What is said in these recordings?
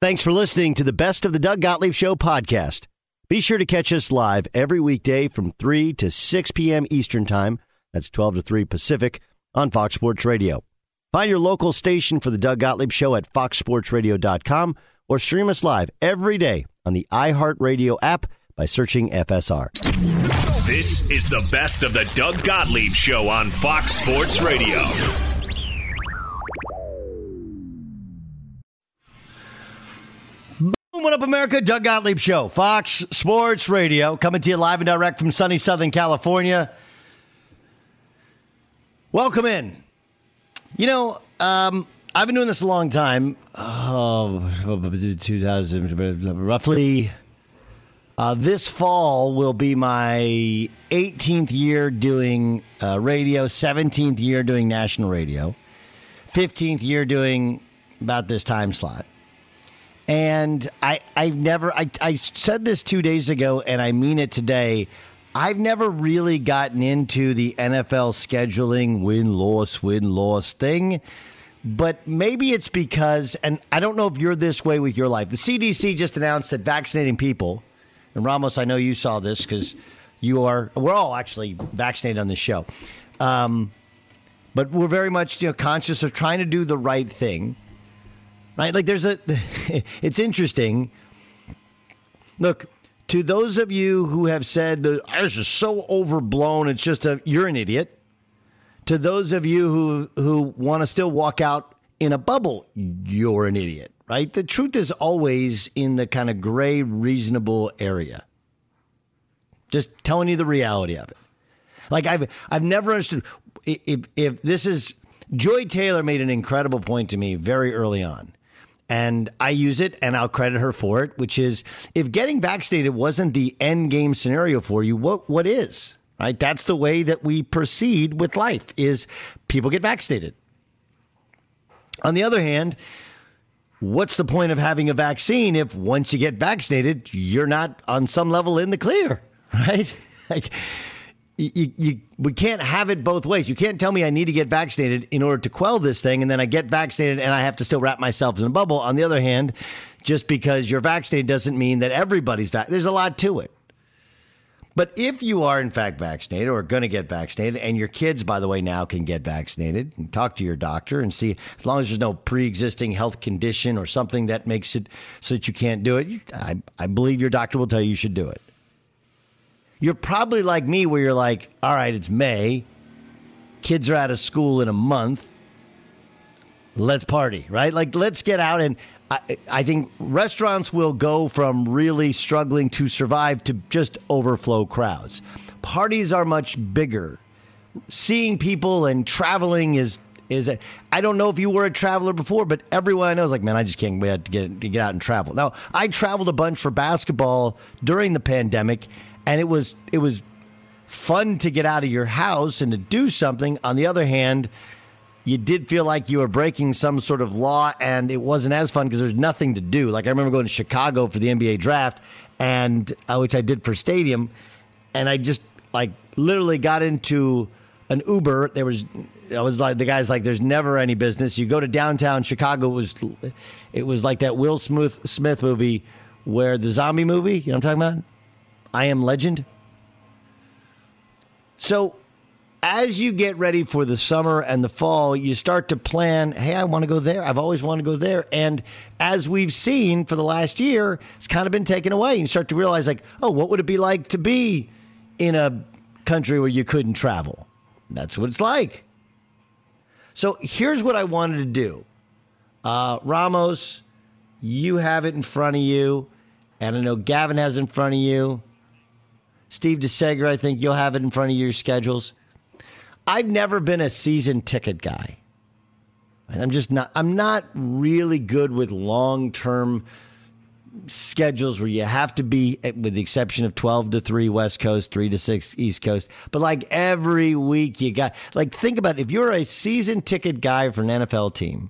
Thanks for listening to the Best of the Doug Gottlieb Show podcast. Be sure to catch us live every weekday from 3 to 6 p.m. Eastern Time. That's 12 to 3 Pacific on Fox Sports Radio. Find your local station for the Doug Gottlieb Show at foxsportsradio.com or stream us live every day on the iHeartRadio app by searching FSR. This is the Best of the Doug Gottlieb Show on Fox Sports Radio. What up, America? Doug Gottlieb Show, Fox Sports Radio, coming to you live and direct from sunny Southern California. Welcome in. You know, I've been doing this a long time. 2000, roughly. This fall will be my 18th year doing radio, 17th year doing national radio, 15th year doing about this time slot. And I said this 2 days ago, and I mean it today. I've never really gotten into the NFL scheduling win-loss thing. But maybe it's because, and I don't know if you're this way with your life. The CDC just announced that vaccinating people, and Ramos, I know you saw this because we're all actually vaccinated on this show. But we're very much conscious of trying to do the right thing. Right? Like it's interesting. Look, to those of you who have said this is so overblown, it's just you're an idiot. To those of you who want to still walk out in a bubble, you're an idiot, right? The truth is always in the kind of gray, reasonable area. Just telling you the reality of it. Like I've never understood if this is Joy Taylor made an incredible point to me very early on. And I use it, and I'll credit her for it, which is if getting vaccinated wasn't the end game scenario for you, what is? Right? That's the way that we proceed with life, is people get vaccinated. On the other hand, what's the point of having a vaccine if once you get vaccinated, you're not on some level in the clear, right? Like we can't have it both ways. You can't tell me I need to get vaccinated in order to quell this thing, and then I get vaccinated and I have to still wrap myself in a bubble. On the other hand, just because you're vaccinated doesn't mean that everybody's vaccinated. There's a lot to it. But if you are, in fact, vaccinated or going to get vaccinated, and your kids, by the way, now can get vaccinated, and talk to your doctor and see, as long as there's no pre-existing health condition or something that makes it so that you can't do it, I believe your doctor will tell you should do it. You're probably like me where you're like, all right, it's May. Kids are out of school in a month. Let's party, right? Like, let's get out. And I think restaurants will go from really struggling to survive to just overflow crowds. Parties are much bigger. Seeing people and traveling is I don't know if you were a traveler before, but everyone I know is like, man, I just can't wait to get out and travel. Now, I traveled a bunch for basketball during the pandemic, and it was fun to get out of your house and to do something. On the other hand, you did feel like you were breaking some sort of law, and it wasn't as fun because there's nothing to do. Like I remember going to Chicago for the NBA draft, and which I did for Stadium, and I just like literally got into an Uber. I was like, the guy's like, there's never any business. You go to downtown Chicago. It was like that Will Smith movie where the zombie movie. You know what I'm talking about? I Am Legend. So as you get ready for the summer and the fall, you start to plan, hey, I want to go there. I've always wanted to go there. And as we've seen for the last year, it's kind of been taken away. You start to realize like, oh, what would it be like to be in a country where you couldn't travel? That's what it's like. So here's what I wanted to do. Ramos, you have it in front of you. And I know Gavin has it in front of you. Steve DeSager, I think you'll have it in front of your schedules. I've never been a season ticket guy. I'm not really good with long-term schedules where you have to be, with the exception of 12 to 3 West Coast, 3 to 6 East Coast. But like every week you got, like think about it. If you're a season ticket guy for an NFL team,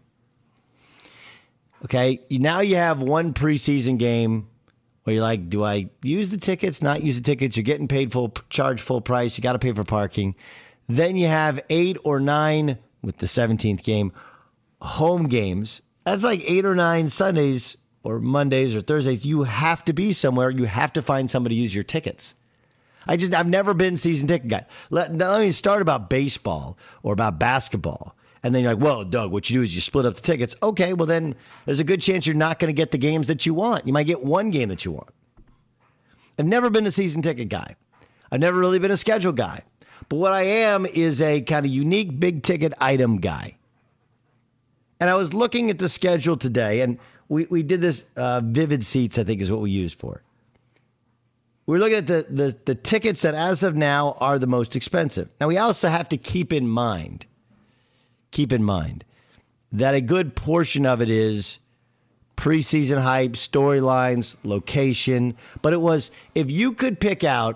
okay, now you have one preseason game where you're like, do I use the tickets, not use the tickets? You're getting paid charge full price. You got to pay for parking. Then you have 8 or 9 with the 17th game, home games. That's like 8 or 9 Sundays or Mondays or Thursdays, you have to be somewhere. You have to find somebody to use your tickets. I've never been season ticket guy. Let me start about baseball or about basketball. And then you're like, well, Doug, what you do is you split up the tickets. Okay, well then there's a good chance you're not going to get the games that you want. You might get one game that you want. I've never been a season ticket guy. I've never really been a schedule guy. But what I am is a kind of unique big ticket item guy. And I was looking at the schedule today, and we did this Vivid Seats, I think is what we used for. We're looking at the tickets that as of now are the most expensive. Now, we also have to keep in mind that a good portion of it is preseason hype, storylines, location. But it was, if you could pick out,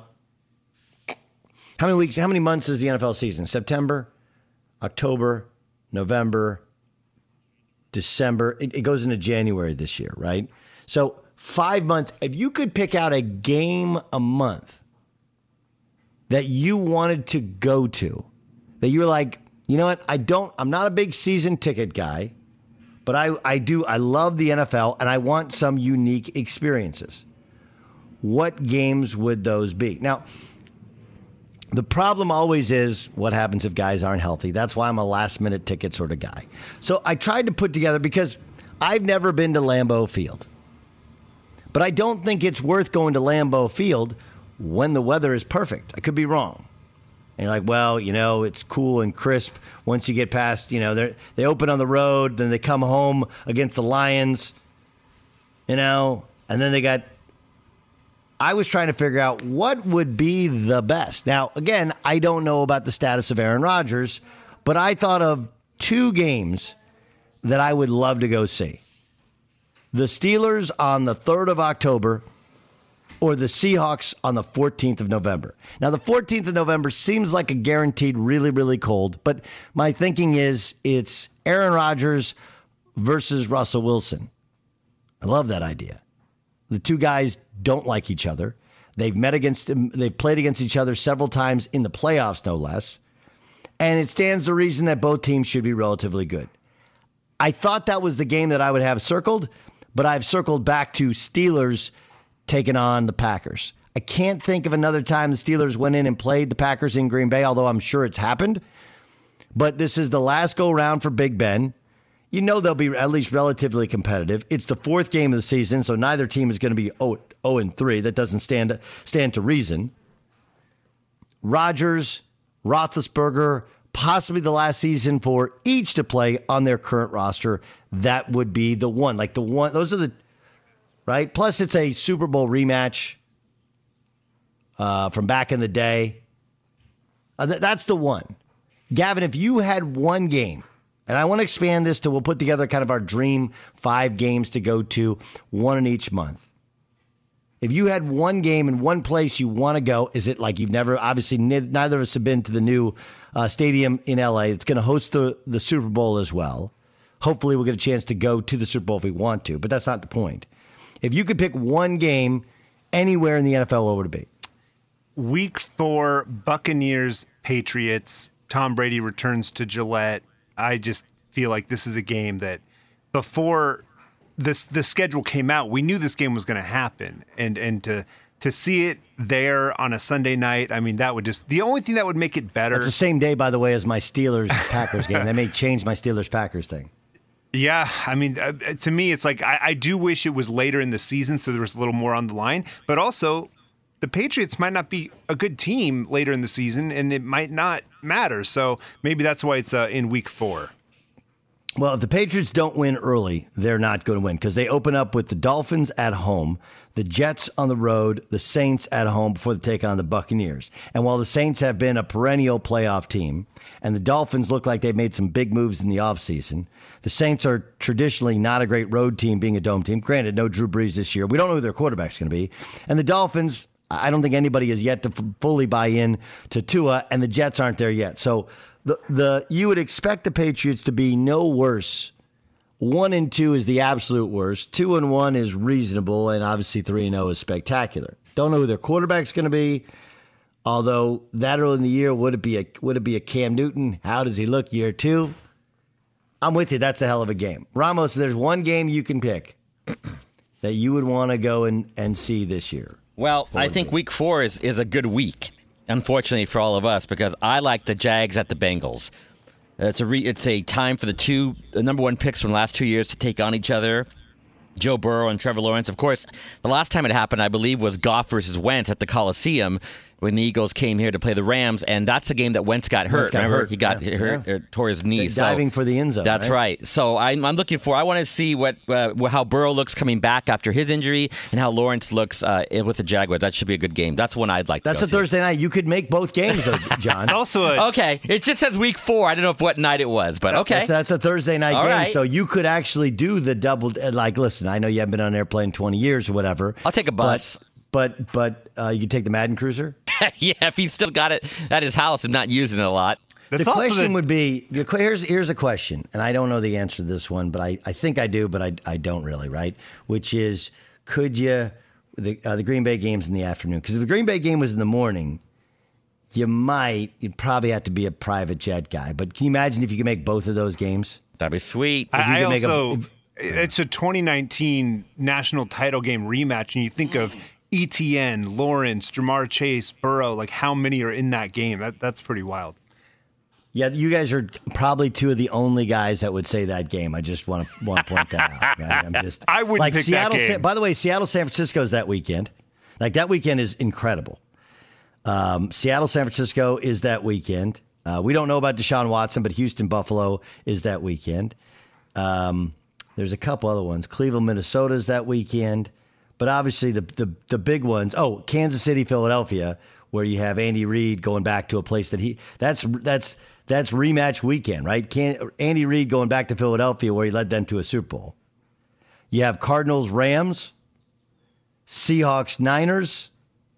how many months is the NFL season? September, October, November, December. It goes into January this year, right? So 5 months. If you could pick out a game a month that you wanted to go to, that you were like, you know what? I'm not a big season ticket guy, but I love the NFL and I want some unique experiences. What games would those be? Now, the problem always is what happens if guys aren't healthy. That's why I'm a last minute ticket sort of guy. So I tried to put together, because I've never been to Lambeau Field, but I don't think it's worth going to Lambeau Field when the weather is perfect. I could be wrong. And you're like, well, it's cool and crisp once you get past, they open on the road, then they come home against the Lions, and then I was trying to figure out what would be the best. Now, again, I don't know about the status of Aaron Rodgers, but I thought of two games that I would love to go see. The Steelers on the 3rd of October, or the Seahawks on the 14th of November. Now, the 14th of November seems like a guaranteed really, really cold, but my thinking is it's Aaron Rodgers versus Russell Wilson. I love that idea. The two guys don't like each other. They've played against each other several times in the playoffs, no less. And it stands to reason that both teams should be relatively good. I thought that was the game that I would have circled, but I've circled back to Steelers taking on the Packers. I can't think of another time the Steelers went in and played the Packers in Green Bay, although I'm sure it's happened. But this is the last go-round for Big Ben. They'll be at least relatively competitive. It's the fourth game of the season, so neither team is going to be 0-3. That doesn't stand to reason. Rodgers, Roethlisberger, possibly the last season for each to play on their current roster. That would be the one. Those are the... Right? Plus, it's a Super Bowl rematch from back in the day. That's the one. Gavin, if you had one game, and I want to expand this we'll put together kind of our dream 5 games to go to, one in each month. If you had one game in one place you want to go, is it like you've never, obviously neither of us have been to the new stadium in LA. It's going to host the Super Bowl as well. Hopefully we'll get a chance to go to the Super Bowl if we want to, but that's not the point. If you could pick one game anywhere in the NFL, what would it be? Week 4, Buccaneers, Patriots. Tom Brady returns to Gillette. I just feel like this is a game that before the schedule came out, we knew this game was going to happen. And to see it there on a Sunday night, I mean, that would just, the only thing that would make it better. It's the same day, by the way, as my Steelers-Packers game. They may change my Steelers-Packers thing. Yeah, I mean, to me, it's like I do wish it was later in the season so there was a little more on the line. But also, the Patriots might not be a good team later in the season, and it might not matter. So maybe that's why it's in week 4. Well, if the Patriots don't win early, they're not going to win because they open up with the Dolphins at home, the Jets on the road, the Saints at home before they take on the Buccaneers. And while the Saints have been a perennial playoff team and the Dolphins look like they've made some big moves in the offseason, the Saints are traditionally not a great road team being a dome team. Granted, no Drew Brees this year. We don't know who their quarterback's going to be. And the Dolphins, I don't think anybody has yet to fully buy in to Tua, and the Jets aren't there yet. So you would expect the Patriots to be no worse. 1-2 is the absolute worst. 2-1 is reasonable, and obviously 3-0 is spectacular. Don't know who their quarterback's going to be. Although that early in the year, would it be a Cam Newton? How does he look year 2? I'm with you. That's a hell of a game. Ramos, there's one game you can pick. that you would want to go and see this year? Well, I think week 4 is a good week, unfortunately for all of us, because I like the Jags at the Bengals. It's a time for the number 1 picks from the last 2 years to take on each other. Joe Burrow and Trevor Lawrence. Of course, the last time it happened, I believe, was Goff versus Wentz at the Coliseum when the Eagles came here to play the Rams, and that's a game that Wentz got hurt. Remember, he got hurt, tore his knee. Diving for the end zone. That's right. So I'm looking for. I want to see how Burrow looks coming back after his injury, and how Lawrence looks with the Jaguars. That should be a good game. That's one I'd like. That's a Thursday night. You could make both games, though, John. It's also okay. It just says week 4. I don't know what night it was, but okay. That's a Thursday night game, right. so you could actually do the double. Like, listen, I know you haven't been on an airplane 20 years or whatever. I'll take a bus. But you could take the Madden Cruiser? Yeah, if he's still got it at his house and not using it a lot. The question would be, here's a question, and I don't know the answer to this one, but I think I do, but I don't really, right? Which is, could you, the Green Bay game's in the afternoon? Because if the Green Bay game was in the morning, you'd probably have to be a private jet guy. But can you imagine if you could make both of those games? That'd be sweet. It's a 2019 national title game rematch, and you think of ETN, Lawrence, Jamar Chase, Burrow, like how many are in that game? That's pretty wild. Yeah, you guys are probably 2 of the only guys that would say that game. I just want to point that out. Right? I wouldn't pick Seattle, that game. By the way, Seattle, San Francisco is that weekend. Like, that weekend is incredible. Seattle, San Francisco is that weekend. We don't know about Deshaun Watson, but Houston, Buffalo is that weekend. There's a couple other ones. Cleveland, Minnesota is that weekend. But obviously the big ones. Oh, Kansas City, Philadelphia, where you have Andy Reid going back to a place that's rematch weekend, right? Andy Reid going back to Philadelphia where he led them to a Super Bowl. You have Cardinals, Rams, Seahawks, Niners,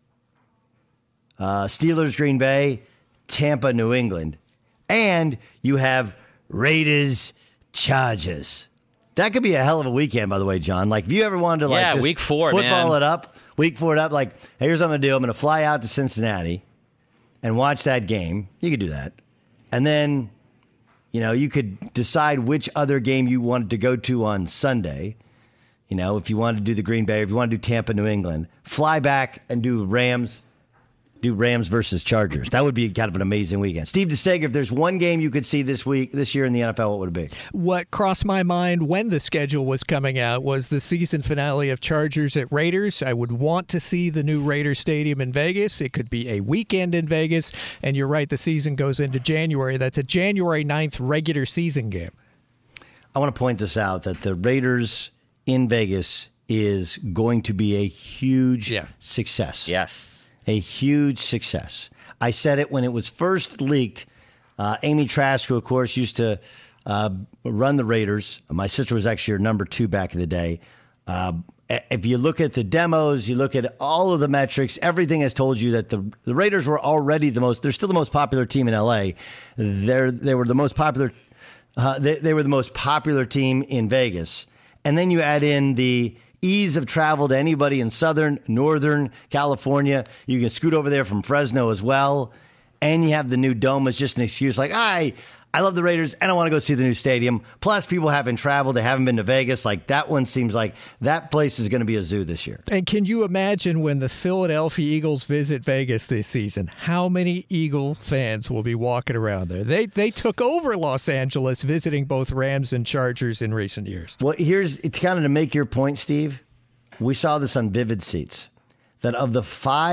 Steelers, Green Bay, Tampa, New England. And you have Raiders, Chargers. That could be a hell of a weekend, by the way, John. Like, if you ever wanted to, just week 4, football man. it up, week 4 it up, like, hey, here's what I'm going to do. I'm going to fly out to Cincinnati and watch that game. You could do that. And then, you could decide which other game you wanted to go to on Sunday. If you wanted to do the Green Bay, if you want to do Tampa, New England, fly back and do Rams versus Chargers. That would be kind of an amazing weekend. Steve DeSager, if there's one game you could see this year in the NFL, what would it be? What crossed my mind when the schedule was coming out was the season finale of Chargers at Raiders. I would want to see the new Raiders Stadium in Vegas. It could be a weekend in Vegas. And you're right, the season goes into January. That's a January 9th regular season game. I want to point this out, that the Raiders in Vegas is going to be a huge success. Yes. A huge success. I said it when it was first leaked. Amy Trask, who, of course, used to run the Raiders. My sister was actually her number 2 back in the day. If you look at the demos, you look at all of the metrics, everything has told you that the Raiders were already they're still the most popular team in LA. They were the most popular. They were the most popular team in Vegas. And then you add in the ease of travel to anybody in northern California. You can scoot over there from Fresno as well. And you have the new dome as just an excuse. Like, I love the Raiders and I want to go see the new stadium. Plus, people haven't traveled. They haven't been to Vegas. Like, that one seems like that place is going to be a zoo this year. And can you imagine when the Philadelphia Eagles visit Vegas this season, how many Eagle fans will be walking around there? They took over Los Angeles visiting both Rams and Chargers in recent years. Well, it's kind of to make your point, Steve. We saw this on Vivid Seats, that of the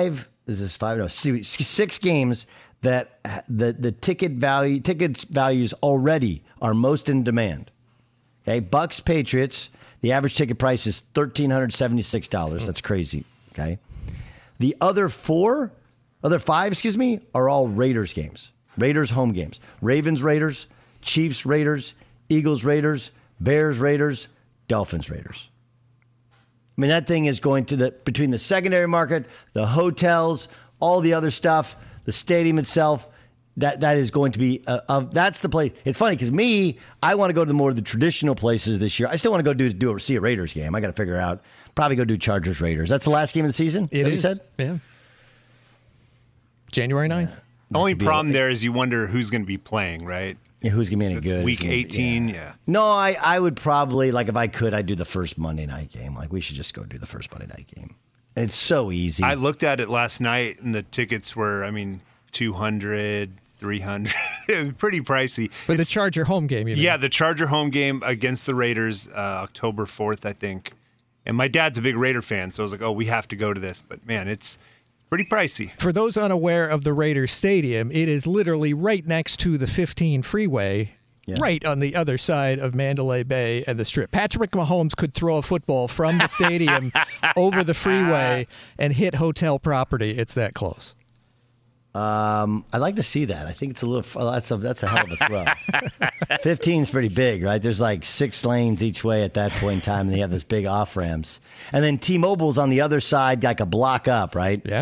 6 games that the tickets values already are most in demand. Okay, Bucks Patriots, the average ticket price is $1,376. That's crazy. Okay, the other 5, are all Raiders games. Raiders home games. Ravens Raiders, Chiefs Raiders, Eagles Raiders, Bears Raiders, Dolphins Raiders. I mean, that thing is going to between the secondary market, the hotels, all the other stuff, the stadium itself, that is going to be that's the place. It's funny because I want to go to more of the traditional places this year. I still want to go see a Raiders game. I got to figure out, probably go do Chargers Raiders. That's the last game of the season. It is. You said? Yeah. January 9th. The only problem there is you wonder who's going to be playing, right? Yeah, who's going to be any That's good? Week 18, yeah. No, I would probably, like, if I could, I'd do the first Monday night game. Like, we should just go do the first Monday night game. And it's so easy. I looked at it last night, and the tickets were, $200, $300, pretty pricey. For the Charger home game, you mean? Yeah, the Charger home game against the Raiders, October 4th, I think. And my dad's a big Raider fan, so I was like, oh, we have to go to this. But, man, it's pretty pricey. For those unaware of the Raiders Stadium, it is literally right next to the 15 freeway, right on the other side of Mandalay Bay and the Strip. Patrick Mahomes could throw a football from the stadium over the freeway and hit hotel property. It's that close. I'd like to see that. I think it's a little. That's a hell of a throw. 15 is pretty big, right? There's like 6 lanes each way at that point in time, and they have this big off ramps. And then T-Mobile's on the other side, like a block up, right? Yeah.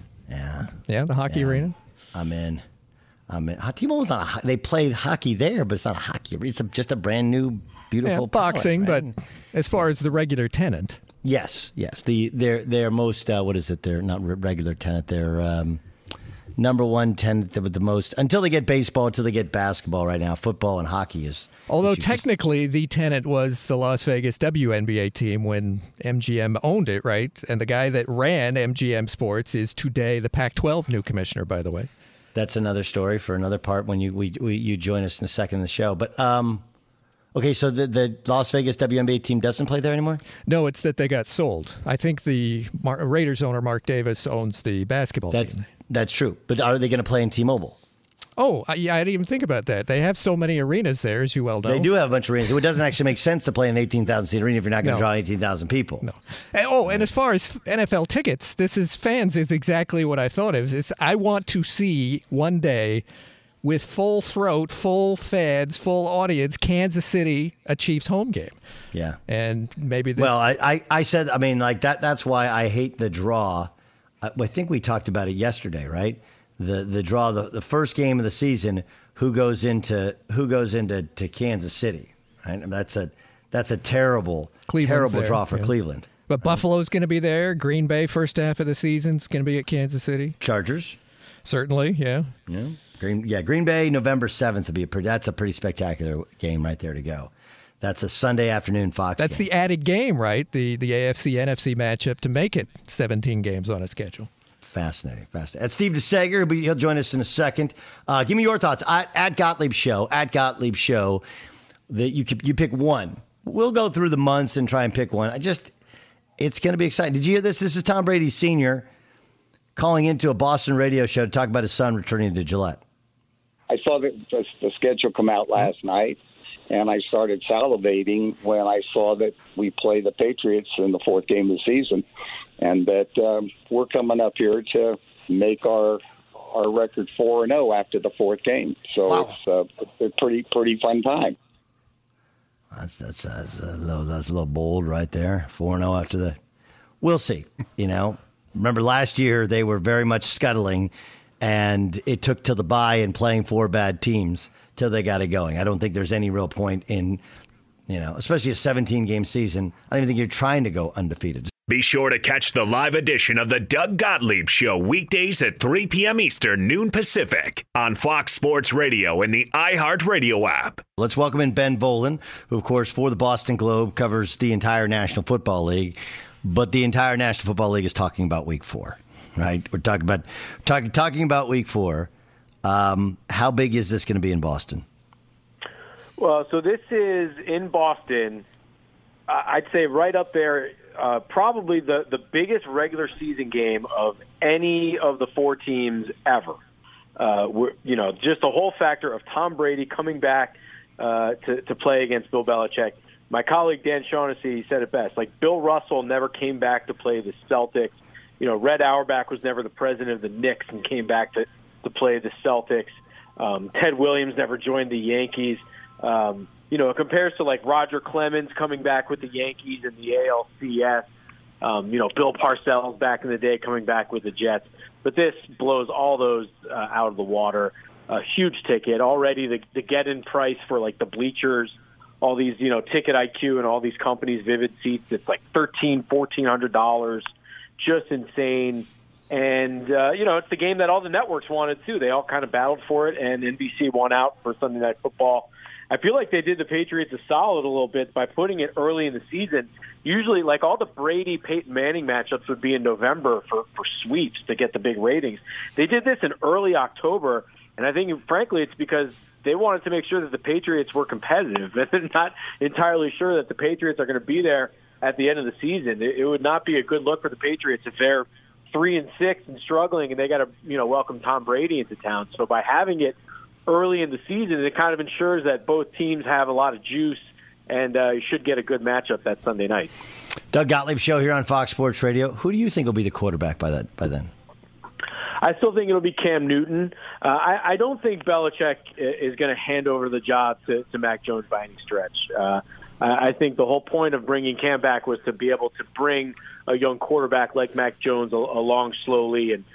Yeah. The hockey arena. I'm in. T-Mobile's not. They played hockey there, but it's not a hockey arena. It's just a brand new, beautiful boxing. palace, right? But as far as the regular tenant, yes. Their most what is it? They're not regular tenant. They're number one tenant with the most until they get baseball, until they get basketball. Right now, football and hockey is. Although technically the tenant was the Las Vegas WNBA team when MGM owned it, right? And the guy that ran MGM Sports is today the Pac-12 new commissioner, by the way. That's another story for another part when you join us in a second in the show. But okay, so the Las Vegas WNBA team doesn't play there anymore? No, it's that they got sold. I think the Raiders owner, Mark Davis, owns the basketball team. That's true. But are they going to play in T-Mobile? Oh, yeah, I didn't even think about that. They have so many arenas there, as you well know. They do have a bunch of arenas. It doesn't actually make sense to play an 18,000-seat arena if you're not going to draw 18,000 people. No. And as far as NFL tickets, fans is exactly what I thought of. I want to see one day with full throat, full fans, full audience, Kansas City, a Chiefs home game. Yeah. And maybe this... Well, I said, like that's why I hate the draw. I think we talked about it yesterday, right? The draw, the first game of the season, who goes into Kansas City, right? And that's a terrible draw for Cleveland. But Buffalo's going to be there. Green Bay first half of the season's going to be at Kansas City. Chargers, certainly, yeah. Green Bay, November 7th would be that's a pretty spectacular game right there to go. That's a Sunday afternoon Fox That's game. the added game, right? The AFC-NFC matchup to make it 17 games on a schedule. Fascinating. That's Steve DeSager. He'll join us in a second. Give me your thoughts. At Gottlieb Show, that you pick one. We'll go through the months and try and pick one. It's going to be exciting. Did you hear this? This is Tom Brady Sr. calling into a Boston radio show to talk about his son returning to Gillette. I saw the schedule come out last night, and I started salivating when I saw that we play the Patriots in the 4th game of the season, and that we're coming up here to make our record 4-0 after the 4th game. So wow. It's a pretty fun time. That's a little bold right there. 4-0 after the. We'll see. Remember last year they were very much scuttling, and it took till the bye and playing 4 bad teams till they got it going. I don't think there's any real point in, especially a 17-game season. I don't even think you're trying to go undefeated. Be sure to catch the live edition of the Doug Gottlieb Show weekdays at 3 p.m. Eastern, noon Pacific on Fox Sports Radio and the iHeartRadio app. Let's welcome in Ben Volin, who, of course, for the Boston Globe covers the entire National Football League. But the entire National Football League is talking about Week 4, right? We're talking about Week 4. How big is this going to be in Boston? Well, so this is in Boston. I'd say right up there, probably the biggest regular season game of any of the 4 teams ever. Just the whole factor of Tom Brady coming back to play against Bill Belichick. My colleague Dan Shaughnessy said it best. Like, Bill Russell never came back to play the Celtics. Red Auerbach was never the president of the Knicks and came back to play the Celtics. Ted Williams never joined the Yankees. It compares to like Roger Clemens coming back with the Yankees in the ALCS. Bill Parcells back in the day coming back with the Jets. But this blows all those out of the water. A huge ticket. Already the get-in price for like the bleachers, all these, Ticket IQ and all these companies, Vivid Seats, it's like $1,300, $1,400. Just insane. And, it's the game that all the networks wanted, too. They all kind of battled for it, and NBC won out for Sunday Night Football. I feel like they did the Patriots a solid a little bit by putting it early in the season. Usually, like all the Brady-Peyton Manning matchups would be in November for sweeps to get the big ratings. They did this in early October, and I think, frankly, it's because they wanted to make sure that the Patriots were competitive. And they're not entirely sure that the Patriots are going to be there at the end of the season. It would not be a good look for the Patriots if they're 3-6 and struggling, and they got to welcome Tom Brady into town. So by having it early in the season, it kind of ensures that both teams have a lot of juice, and you should get a good matchup that Sunday night. Doug Gottlieb Show here on Fox Sports Radio. Who do you think will be the quarterback by then? I still think it'll be Cam Newton. I don't think Belichick is going to hand over the job to Mac Jones by any stretch. I think the whole point of bringing Cam back was to be able to bring a young quarterback like Mac Jones along slowly. And,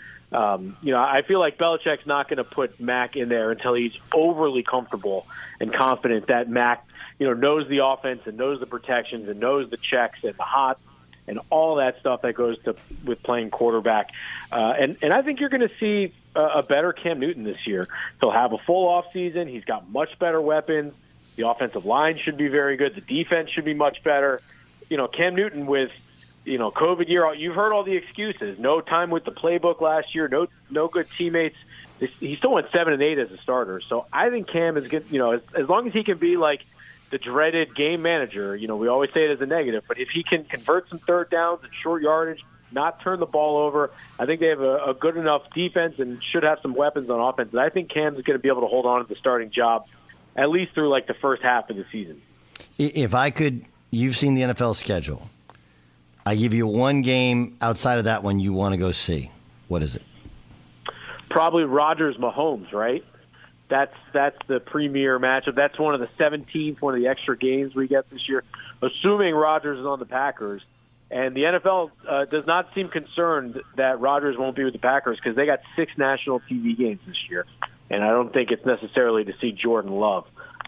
I feel like Belichick's not going to put Mac in there until he's overly comfortable and confident that Mac, knows the offense and knows the protections and knows the checks and the hots and all that stuff that goes with playing quarterback. And I think you're going to see a better Cam Newton this year. He'll have a full offseason. He's got much better weapons. The offensive line should be very good. The defense should be much better. Cam Newton with, COVID year, you've heard all the excuses. No time with the playbook last year, no good teammates. He still went 7-8 as a starter. So I think Cam is good, as long as he can be like the dreaded game manager, we always say it as a negative, but if he can convert some third downs and short yardage, not turn the ball over, I think they have a good enough defense and should have some weapons on offense. And I think Cam's going to be able to hold on to the starting job at least through like the first half of the season. If I could, you've seen the NFL schedule. I give you one game outside of that one you want to go see. What is it? Probably Rodgers-Mahomes, right? That's the premier matchup. That's one of the 17th, one of the extra games we get this year, assuming Rodgers is on the Packers. And the NFL does not seem concerned that Rodgers won't be with the Packers because they got 6 national TV games this year. And I don't think it's necessarily to see Jordan Love.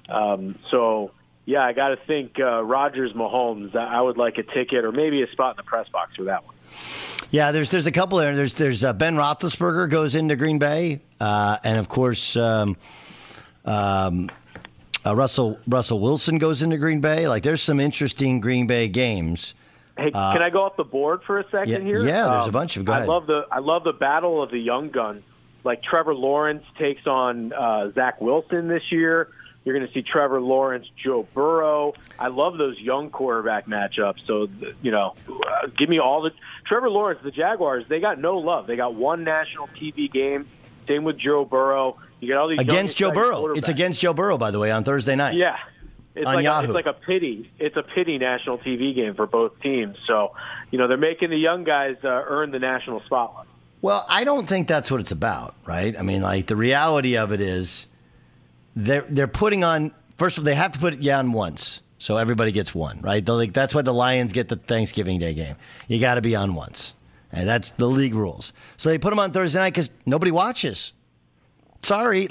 I got to think Rodgers-Mahomes, I would like a ticket or maybe a spot in the press box for that one. Yeah, there's a couple there. There's Ben Roethlisberger goes into Green Bay, and of course Russell Wilson goes into Green Bay. Like there's some interesting Green Bay games. Hey, can I go off the board for a second here? Yeah, there's a bunch of. Go ahead. I love the battle of the young guns. Like Trevor Lawrence takes on Zach Wilson this year. You're going to see Trevor Lawrence, Joe Burrow. I love those young quarterback matchups. So, give me all the – Trevor Lawrence, the Jaguars, they got no love. They got one national TV game. Same with Joe Burrow. You got all these against Joe Burrow. It's against Joe Burrow, by the way, on Thursday night. Yeah. It's on Yahoo. It's like a pity. It's a pity national TV game for both teams. So, they're making the young guys earn the national spotlight. Well, I don't think that's what it's about, right? I mean, like the reality of it is they're putting on – first of all, they have to put it on once, so everybody gets one, right? That's why the Lions get the Thanksgiving Day game. You got to be on once, and that's the league rules. So they put them on Thursday night because nobody watches. Sorry,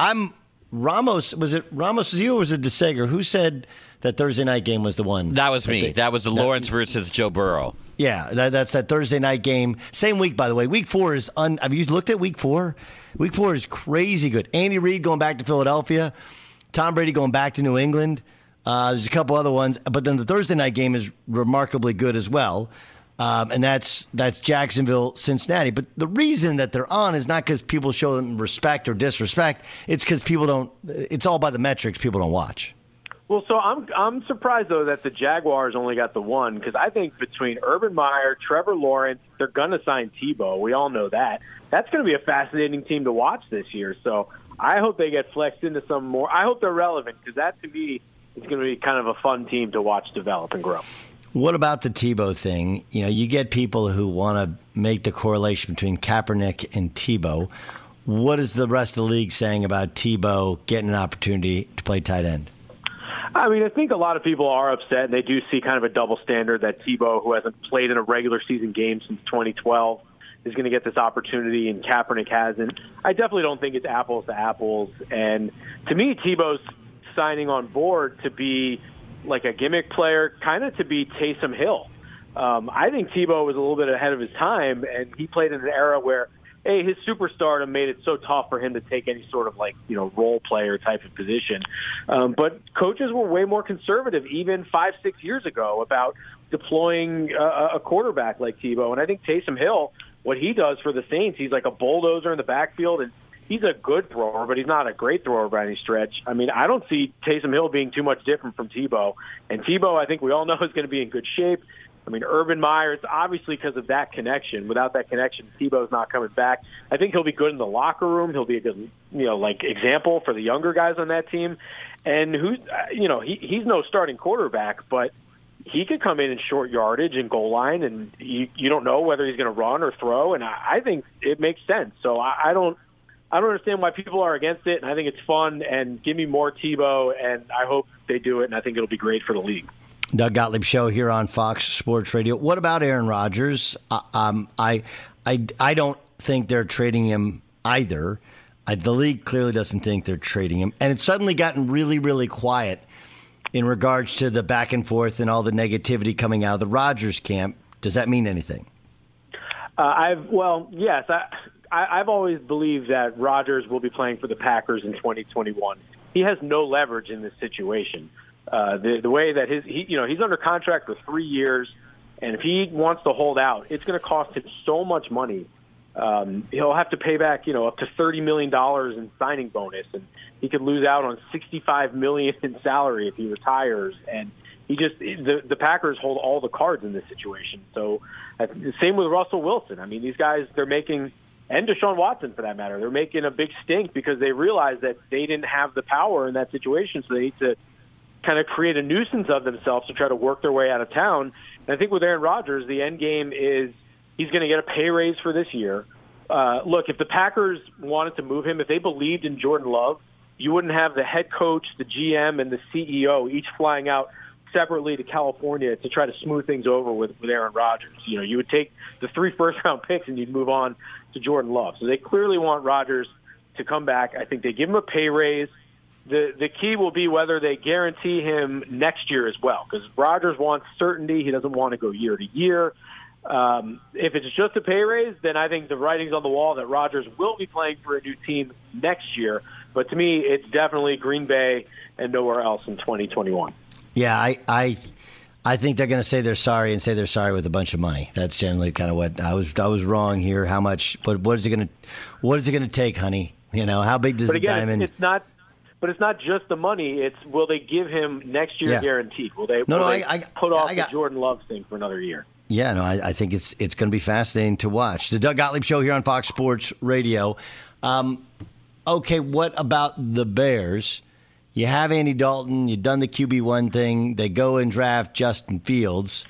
Ramos, was it you or was it DeSager? Who said that Thursday night game was the one? That was me. That was the Lawrence versus Joe Burrow. Yeah, that's that Thursday night game. Same week, by the way. Week 4 is have you looked at Week 4? Week 4 is crazy good. Andy Reid going back to Philadelphia. Tom Brady going back to New England. There's a couple other ones. But then the Thursday night game is remarkably good as well. And that's Jacksonville, Cincinnati. But the reason that they're on is not because people show them respect or disrespect. It's because people don't – it's all by the metrics. People don't watch. Well, so I'm surprised, though, that the Jaguars only got the one because I think between Urban Meyer, Trevor Lawrence, they're going to sign Tebow. We all know that. That's going to be a fascinating team to watch this year. So I hope they get flexed into some more. I hope they're relevant because that, to me, is going to be kind of a fun team to watch develop and grow. What about the Tebow thing? You get people who want to make the correlation between Kaepernick and Tebow. What is the rest of the league saying about Tebow getting an opportunity to play tight end? I mean, I think a lot of people are upset, and they do see kind of a double standard that Tebow, who hasn't played in a regular season game since 2012, is going to get this opportunity, and Kaepernick hasn't. I definitely don't think it's apples to apples. And to me, Tebow's signing on board to be like a gimmick player, kind of to be Taysom Hill. I think Tebow was a little bit ahead of his time, and he played in an era where, his superstardom made it so tough for him to take any sort of role player type of position. But coaches were way more conservative even 5-6 years ago about deploying a quarterback like Tebow. And I think Taysom Hill, what he does for the Saints, he's like a bulldozer in the backfield, and he's a good thrower, but he's not a great thrower by any stretch. I mean, I don't see Taysom Hill being too much different from Tebow. And Tebow, I think we all know, is going to be in good shape. I mean, Urban Meyer, it's obviously because of that connection. Without that connection, Tebow's not coming back. I think he'll be good in the locker room. He'll be a good, example for the younger guys on that team. And he's no starting quarterback, but he could come in short yardage and goal line, and you don't know whether he's going to run or throw. And I think it makes sense. So I don't understand why people are against it, and I think it's fun. And give me more Tebow, and I hope they do it, and I think it'll be great for the league. Doug Gottlieb Show here on Fox Sports Radio. What about Aaron Rodgers? I don't think they're trading him either. The league clearly doesn't think they're trading him. And it's suddenly gotten really, really quiet in regards to the back and forth and all the negativity coming out of the Rodgers camp. Does that mean anything? Yes. I've always believed that Rodgers will be playing for the Packers in 2021. He has no leverage in this situation. The way that he's under contract for 3 years, and if he wants to hold out, it's going to cost him so much money. He'll have to pay back, up to $30 million in signing bonus, and he could lose out on $65 million in salary if he retires. And the Packers hold all the cards in this situation. So, same with Russell Wilson. I mean, these guys, they're making, and Deshaun Watson for that matter, they're making a big stink because they realize that they didn't have the power in that situation, so they need to kind of create a nuisance of themselves to try to work their way out of town. And I think with Aaron Rodgers, the end game is he's going to get a pay raise for this year. Look, if the Packers wanted to move him, if they believed in Jordan Love, you wouldn't have the head coach, the GM, and the CEO each flying out separately to California to try to smooth things over with Aaron Rodgers. You would take the 3 first-round picks and you'd move on to Jordan Love. So they clearly want Rodgers to come back. I think they give him a pay raise. The key will be whether they guarantee him next year as well, because Rodgers wants certainty. He doesn't want to go year to year. If it's just a pay raise, then I think the writing's on the wall that Rodgers will be playing for a new team next year. But to me, it's definitely Green Bay and nowhere else in 2021. Yeah, I think they're going to say they're sorry and say they're sorry with a bunch of money. That's generally kind of what I was wrong here. How much? But what is it going to take, honey? How big does the diamond? But it's not just the money. It's will they give him next year guaranteed? Will they put off the Jordan Love thing for another year? Yeah, no, I think it's going to be fascinating to watch. The Doug Gottlieb Show here on Fox Sports Radio. Okay, what about the Bears? You have Andy Dalton. You've done the QB1 thing. They go and draft Justin Fields.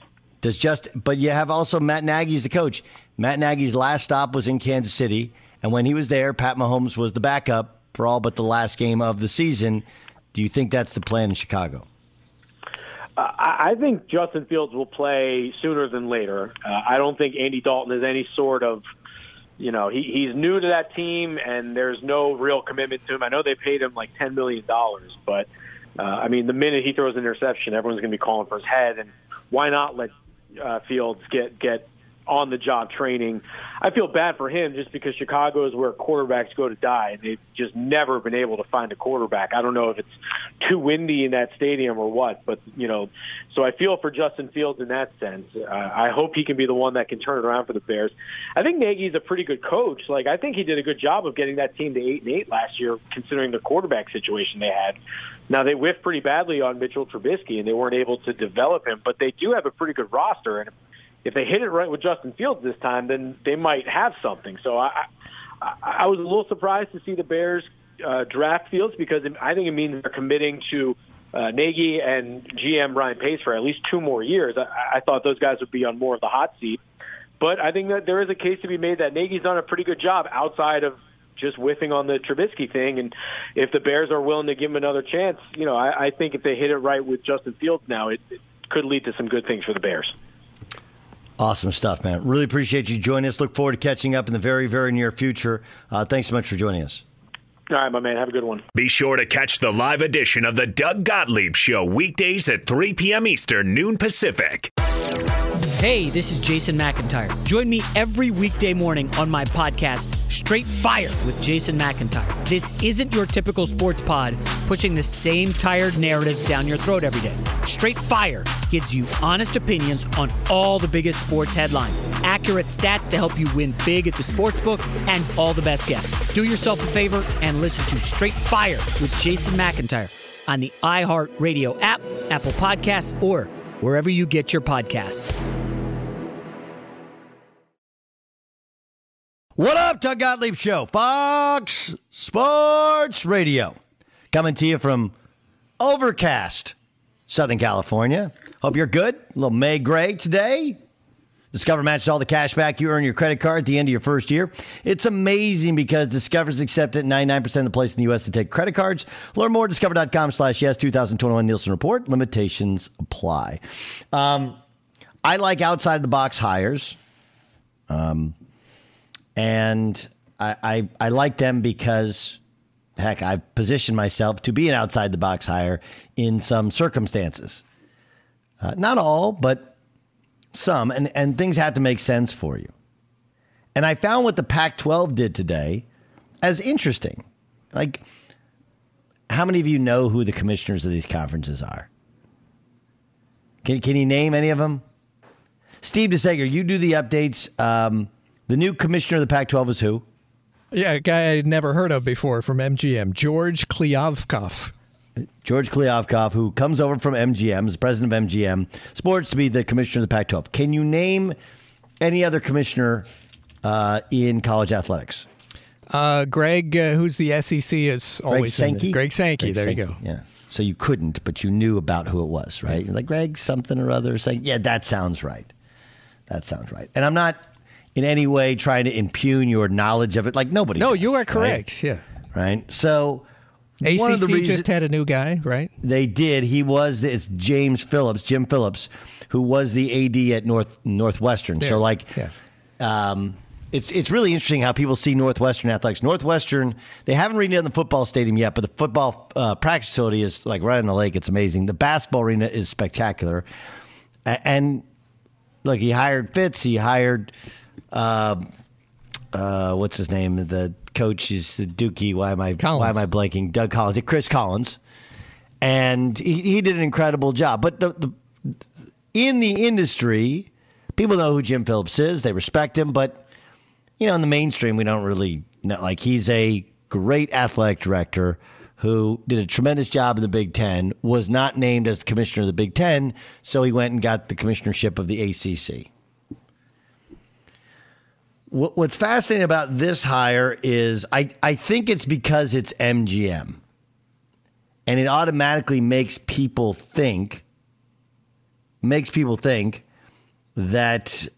But you have also Matt Nagy as the coach. Matt Nagy's last stop was in Kansas City, and when he was there, Pat Mahomes was the backup for all but the last game of the season. Do you think that's the plan in Chicago? I think Justin Fields will play sooner than later. I don't think Andy Dalton is any sort of, he's new to that team, and there's no real commitment to him. I know they paid him like $10 million, but, the minute he throws an interception, everyone's going to be calling for his head, and why not let Fields get on-the-job training? I feel bad for him just because Chicago is where quarterbacks go to die, and they've just never been able to find a quarterback. I don't know if it's too windy in that stadium or what, but, so I feel for Justin Fields in that sense. I hope he can be the one that can turn it around for the Bears. I think Nagy's a pretty good coach. I think he did a good job of getting that team to 8-8 last year, considering the quarterback situation they had. Now, they whiffed pretty badly on Mitchell Trubisky, and they weren't able to develop him, but they do have a pretty good roster, and if they hit it right with Justin Fields this time, then they might have something. So I was a little surprised to see the Bears draft Fields because I think it means they're committing to Nagy and GM Ryan Pace for at least 2 more years. I thought those guys would be on more of the hot seat. But I think that there is a case to be made that Nagy's done a pretty good job outside of just whiffing on the Trubisky thing. And if the Bears are willing to give him another chance, I think if they hit it right with Justin Fields now, it could lead to some good things for the Bears. Awesome stuff, man. Really appreciate you joining us. Look forward to catching up in the very, very near future. Thanks so much for joining us. All right, my man. Have a good one. Be sure to catch the live edition of the Doug Gottlieb Show weekdays at 3 p.m. Eastern, noon Pacific. Hey, this is Jason McIntyre. Join me every weekday morning on my podcast, Straight Fire with Jason McIntyre. This isn't your typical sports pod pushing the same tired narratives down your throat every day. Straight Fire gives you honest opinions on all the biggest sports headlines, accurate stats to help you win big at the sportsbook, and all the best guests. Do yourself a favor and listen to Straight Fire with Jason McIntyre on the iHeartRadio app, Apple Podcasts, or wherever you get your podcasts. What up, Doug Gottlieb Show, Fox Sports Radio. Coming to you from overcast Southern California. Hope you're good. A little May Gray today. Discover matches all the cash back you earn your credit card at the end of your first year. It's amazing because Discover's accepted 99% of the place in the U.S. to take credit cards. Learn more at discover.com/yes 2021 Nielsen Report. Limitations apply. I like outside-the-box hires. And I like them because, heck, I've positioned myself to be an outside-the-box hire in some circumstances. Not all, but some. And things have to make sense for you. And I found what the Pac-12 did today as interesting. Like, how many of you know who the commissioners of these conferences are? Can you name any of them? Steve DeSager, you do the updates. The new commissioner of the Pac-12 is who? Yeah, a guy I'd never heard of before from MGM, George Kliavkoff. George Kliavkoff, who comes over from MGM, is president of MGM Sports to be the commissioner of the Pac-12. Can you name any other commissioner in college athletics? Greg, who's the SEC, is always Greg Sankey? Greg Sankey, there you go. Yeah. So you couldn't, but you knew about who it was, right? You're like, Greg something or other, saying, yeah, that sounds right. That sounds right. And I'm not in any way trying to impugn your knowledge of it. Like, nobody No, does, you are correct. Right? Yeah. Right? So ACC one of the reasons just had a new guy, right? They did. It's Jim Phillips, who was the AD at Northwestern. Yeah. So, like, yeah. It's really interesting how people see Northwestern athletics. Northwestern, they haven't redone the football stadium yet, but the football practice facility is like right on the lake. It's amazing. The basketball arena is spectacular. And look, he hired Fitz. He hired what's his name? The coach is the Dookie. Why am I blanking? Doug Collins, Chris Collins, and he did an incredible job. But in the industry, people know who Jim Phillips is. They respect him, but in the mainstream, we don't really know. Like, he's a great athletic director who did a tremendous job in the Big Ten, was not named as the commissioner of the Big Ten, so he went and got the commissionership of the ACC. What's fascinating about this hire is I think it's because it's MGM. And it automatically makes people think that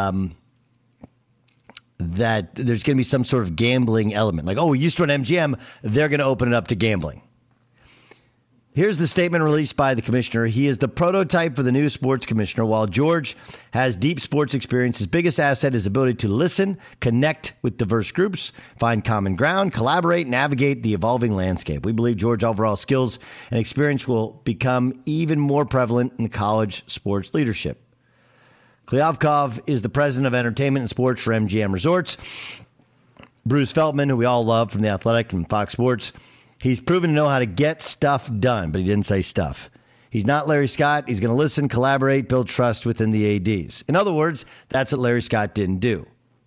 that there's going to be some sort of gambling element. Like, we used to run MGM, they're going to open it up to gambling. Here's the statement released by the commissioner. He is the prototype for the new sports commissioner. While George has deep sports experience, his biggest asset is ability to listen, connect with diverse groups, find common ground, collaborate, navigate the evolving landscape. We believe George's overall skills and experience will become even more prevalent in college sports leadership. Kliavkoff is the president of entertainment and sports for MGM Resorts. Bruce Feldman, who we all love from The Athletic and Fox Sports, he's proven to know how to get stuff done, but he didn't say stuff. He's not Larry Scott. He's going to listen, collaborate, build trust within the ADs. In other words, that's what Larry Scott didn't do.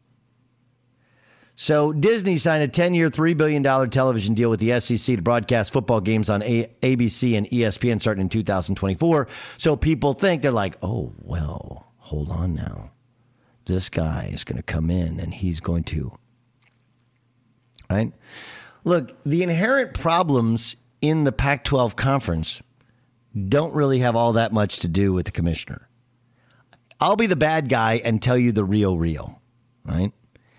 So Disney signed a 10-year, $3 billion television deal with the SEC to broadcast football games on ABC and ESPN starting in 2024. So people think, they're like, oh, well, hold on now. This guy is going to come in and he's going to, right? Look, the inherent problems in the Pac-12 conference don't really have all that much to do with the commissioner. I'll be the bad guy and tell you the real, right?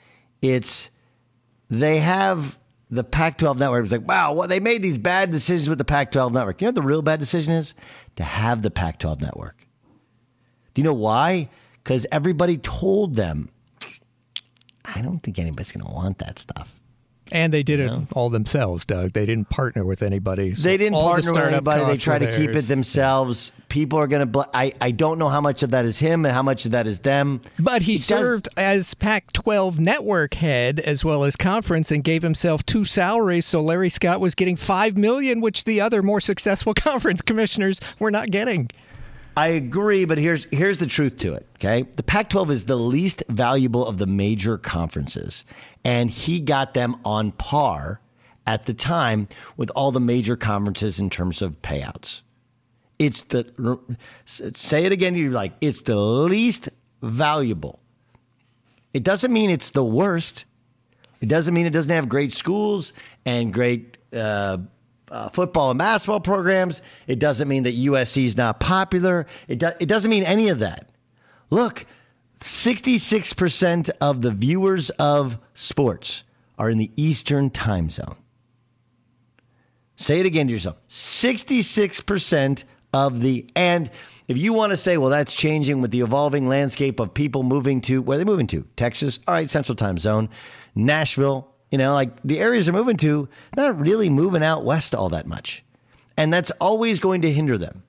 They have the Pac-12 network. It's like, wow, well, they made these bad decisions with the Pac-12 network. You know what the real bad decision is? To have the Pac-12 network. Do you know why? Because everybody told them, I don't think anybody's going to want that stuff. And they did it all themselves, Doug. They didn't partner with anybody. So they didn't partner with anybody. They try to keep it themselves. People are going to... I don't know how much of that is him and how much of that is them. But he served as Pac-12 network head as well as conference and gave himself 2 salaries. So Larry Scott was getting $5 million, which the other more successful conference commissioners were not getting. I agree, but here's the truth to it, okay? The Pac-12 is the least valuable of the major conferences, and he got them on par at the time with all the major conferences in terms of payouts. Say it again, you're like, it's the least valuable. It doesn't mean it's the worst. It doesn't mean it doesn't have great schools and great football and basketball programs. It doesn't mean that USC is not popular. It doesn't mean any of that. Look, 66% of the viewers of sports are in the Eastern time zone. Say it again to yourself. 66% of and if you want to say, well, that's changing with the evolving landscape of people moving to, where are they moving to? Texas, all right, Central Time Zone. Nashville, like the areas they're moving to, they're not really moving out west all that much. And that's always going to hinder them.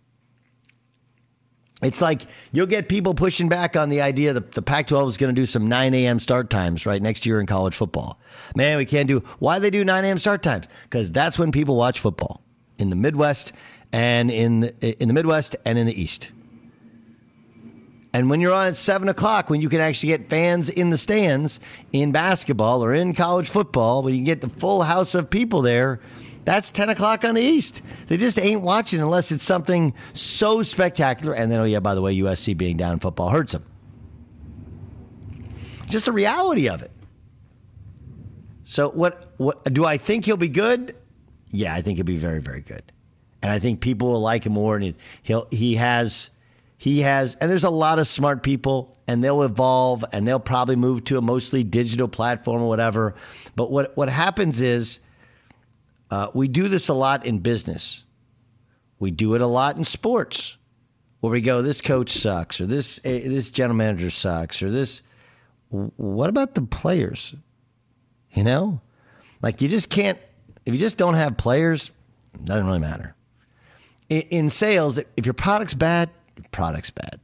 It's like you'll get people pushing back on the idea that the Pac-12 is going to do some 9 a.m. start times right next year in college football. Man, we can't do. Why they do 9 a.m. start times? Because that's when people watch football in the Midwest and in the Midwest and in the East. And when you're on at 7 o'clock, when you can actually get fans in the stands in basketball or in college football, when you get the full house of people there, that's 10 o'clock on the East. They just ain't watching unless it's something so spectacular. And then, oh yeah, by the way, USC being down in football hurts them. Just the reality of it. So what do I think he'll be good? Yeah, I think he'll be very, very good. And I think people will like him more. And he has, and there's a lot of smart people, and they'll evolve, and they'll probably move to a mostly digital platform or whatever. But what happens is, we do this a lot in business. We do it a lot in sports, where we go, this coach sucks, or this general manager sucks, or this. What about the players? Like you just can't. If you just don't have players, it doesn't really matter. In sales, if your product's bad, your product's bad.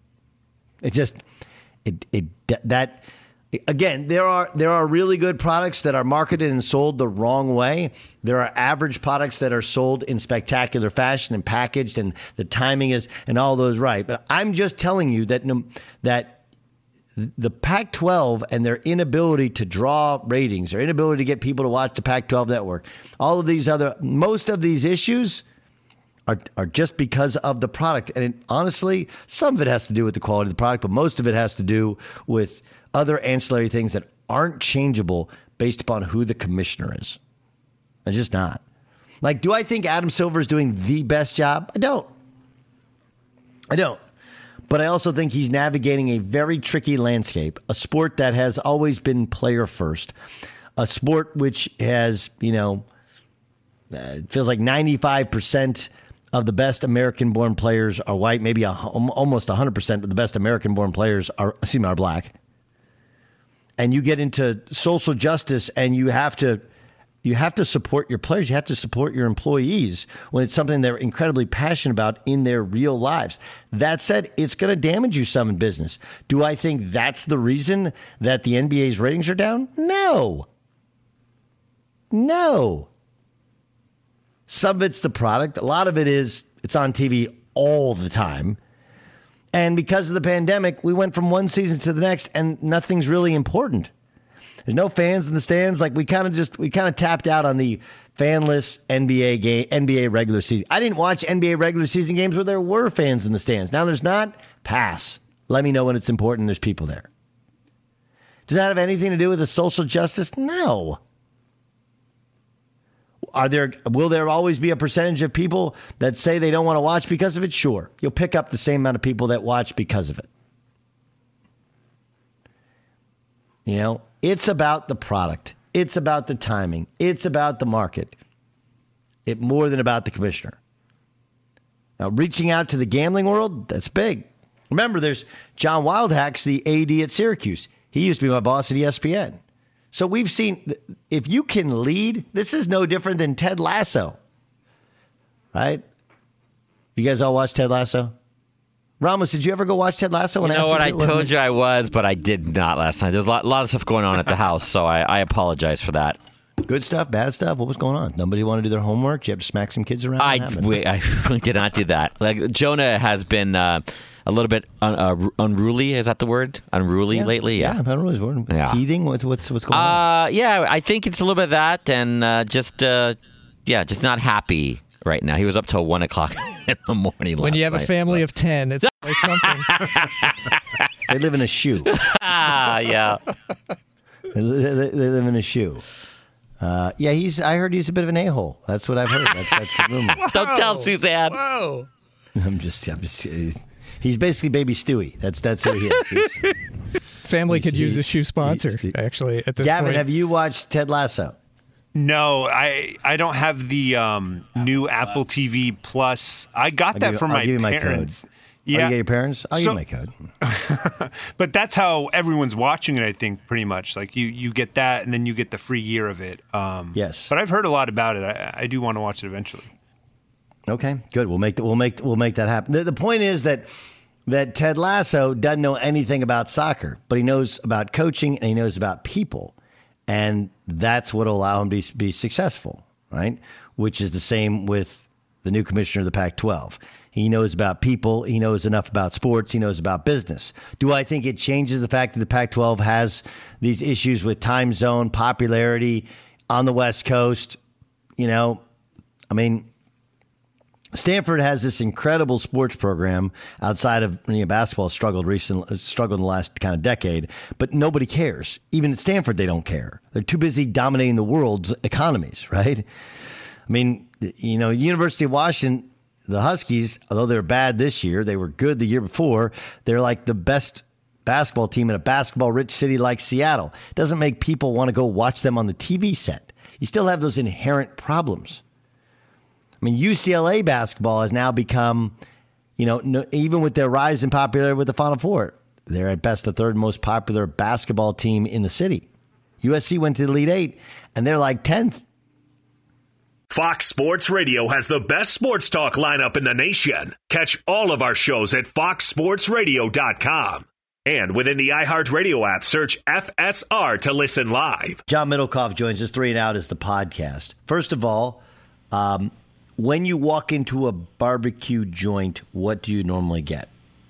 Again, there are really good products that are marketed and sold the wrong way. There are average products that are sold in spectacular fashion and packaged, and the timing is and all those right. But I'm just telling you that the Pac-12 and their inability to draw ratings, their inability to get people to watch the Pac-12 network, most of these issues are just because of the product. And honestly, some of it has to do with the quality of the product, but most of it has to do with other ancillary things that aren't changeable based upon who the commissioner is. They're just not. Like, do I think Adam Silver is doing the best job? I don't. But I also think he's navigating a very tricky landscape, a sport that has always been player first, a sport which has, it feels like 95% of the best American-born players are white, maybe almost 100% of the best American-born players are black. And you get into social justice, and you have to support your players. You have to support your employees when it's something they're incredibly passionate about in their real lives. That said, it's going to damage you some in business. Do I think that's the reason that the NBA's ratings are down? No. Some of it's the product. A lot of it is it's on TV all the time. And because of the pandemic, we went from one season to the next, and nothing's really important. There's no fans in the stands. Like we kind of tapped out on the fanless NBA regular season. I didn't watch NBA regular season games where there were fans in the stands. Now there's not. Pass. Let me know when it's important. There's people there. Does that have anything to do with the social justice? No. Will there always be a percentage of people that say they don't want to watch because of it? Sure. You'll pick up the same amount of people that watch because of it. It's about the product. It's about the timing. It's about the market. It more than about the commissioner. Now, reaching out to the gambling world, that's big. Remember, there's John Wildhack's the AD at Syracuse. He used to be my boss at ESPN. So we've seen, if you can lead, this is no different than Ted Lasso, right? You guys all watch Ted Lasso? Ramos, did you ever go watch Ted Lasso? You know what? I told you I was, but I did not last night. There's a lot of stuff going on at the house, so I apologize for that. Good stuff, bad stuff? What was going on? Nobody want to do their homework? Did you have to smack some kids around? I really did not do that. Like Jonah has been a little bit unruly. Is that the word? Unruly lately? Yeah, unruly is the word. Yeah. Teething? What's going on? Yeah, I think it's a little bit of that, and just not happy right now. He was up till 1 o'clock in the morning. When you have a family of 10, it's always something. They live in a shoe. Yeah. They live in a shoe. I heard he's a bit of an a-hole. That's what I've heard. That's the rumor. Don't tell Suzanne. Whoa. I'm just he's basically baby Stewie. That's who he is. Family could use a shoe sponsor, actually, at this Gavin, point. have you watched Ted Lasso? No, I don't have the new Apple TV Plus. I got that from my parents. Yeah. You get your parents? I'll give you my code. But that's how everyone's watching it, I think, pretty much. Like you get that, and then you get the free year of it. Yes. But I've heard a lot about it. I do want to watch it eventually. Okay, good. We'll make that happen. The point is that Ted Lasso doesn't know anything about soccer, but he knows about coaching and he knows about people, and that's what will allow him to be successful, right? Which is the same with the new commissioner of the Pac-12. He knows about people. He knows enough about sports. He knows about business. Do I think it changes the fact that the Pac-12 has these issues with time zone, popularity on the West Coast? Stanford has this incredible sports program outside of basketball struggled in the last kind of decade, but nobody cares. Even at Stanford, they don't care. They're too busy dominating the world's economies, right? University of Washington, the Huskies, although they're bad this year, they were good the year before. They're like the best basketball team in a basketball-rich city like Seattle. It doesn't make people want to go watch them on the TV set. You still have those inherent problems. UCLA basketball has now become, even with their rise in popularity with the Final Four, they're at best the third most popular basketball team in the city. USC went to the Elite Eight, and they're like 10th. Fox Sports Radio has the best sports talk lineup in the nation. Catch all of our shows at foxsportsradio.com. And within the iHeartRadio app, search FSR to listen live. John Middlecoff joins us. 3 and Out is the podcast. First of all, when you walk into a barbecue joint, what do you normally get?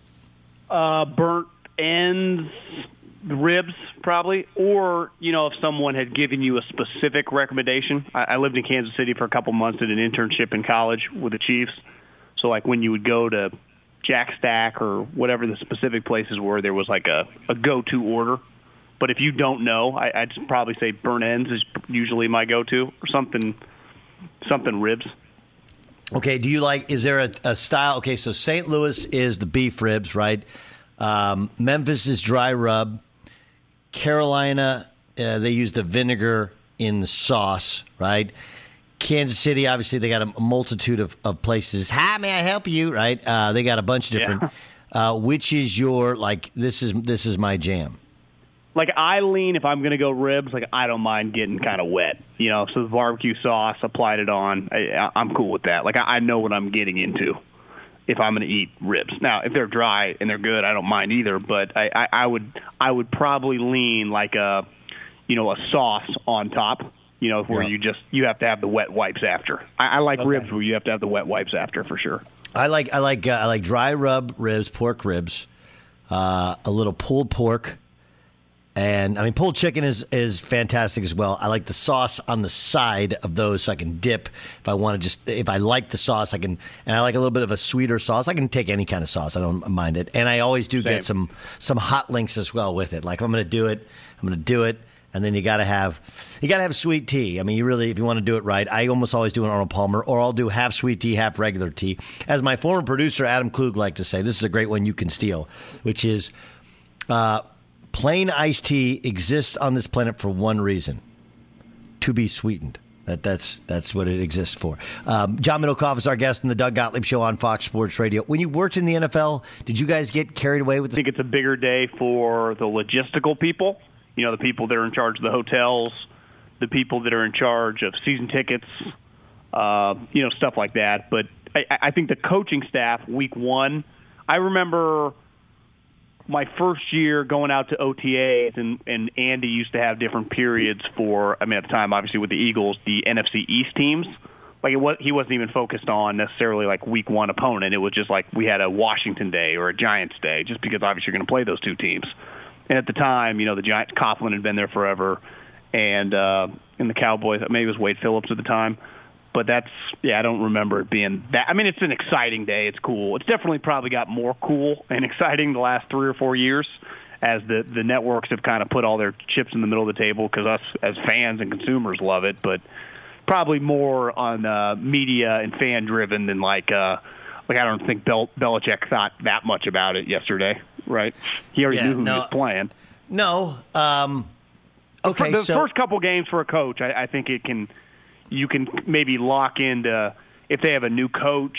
Burnt ends, ribs, probably. Or, if someone had given you a specific recommendation. I lived in Kansas City for a couple months, did an internship in college with the Chiefs. So, when you would go to Jack Stack or whatever the specific places were, there was a go-to order. But if you don't know, I'd probably say burnt ends is usually my go-to, or something ribs. Okay, is there a style? Okay, so St. Louis is the beef ribs, right? Memphis is dry rub. Carolina, they use the vinegar in the sauce, right? Kansas City, obviously, they got a multitude of places. Hi, may I help you, right? They got a bunch of different. Yeah. Which is your, this is my jam? I lean, if I'm going to go ribs, I don't mind getting kind of wet. So the barbecue sauce, applied it on. I'm cool with that. I know what I'm getting into if I'm going to eat ribs. Now, if they're dry and they're good, I don't mind either. But I would probably lean a sauce on top. Where you have to have the wet wipes after. I like ribs where you have to have the wet wipes after for sure. I like dry rub ribs, pork ribs, a little pulled pork. And pulled chicken is fantastic as well. I like the sauce on the side of those so I can dip if I want to if I like the sauce, I can, and I like a little bit of a sweeter sauce. I can take any kind of sauce. I don't mind it. And I always do get some hot links as well with it. If I'm going to do it, I'm going to do it. And then you got to have sweet tea. You really, if you want to do it right, I almost always do an Arnold Palmer, or I'll do half sweet tea, half regular tea. As my former producer, Adam Klug, liked to say, this is a great one you can steal, which is, plain iced tea exists on this planet for one reason: to be sweetened. That's what it exists for. John Middlecoff is our guest in the Doug Gottlieb Show on Fox Sports Radio. When you worked in the NFL, did you guys get carried away with this? I think it's a bigger day for the logistical people. the people that are in charge of the hotels, the people that are in charge of season tickets, stuff like that. But I think the coaching staff, week one, I remember my first year going out to OTAs, and Andy used to have different periods for, at the time, obviously with the Eagles, the NFC East teams. He wasn't even focused on necessarily like week one opponent. It was just like we had a Washington day or a Giants day, just because obviously you're going to play those two teams. And at the time, the Giants, Coughlin had been there forever, and the Cowboys, maybe it was Wade Phillips at the time. But I don't remember it being that. It's an exciting day. It's cool. It's definitely probably got more cool and exciting the last 3 or 4 years as the networks have kind of put all their chips in the middle of the table, because us as fans and consumers love it. But probably more on media and fan-driven than I don't think Belichick thought that much about it yesterday, right? He already knew who he was playing. No. Okay. The first couple games for a coach, I think you can maybe lock into, if they have a new coach,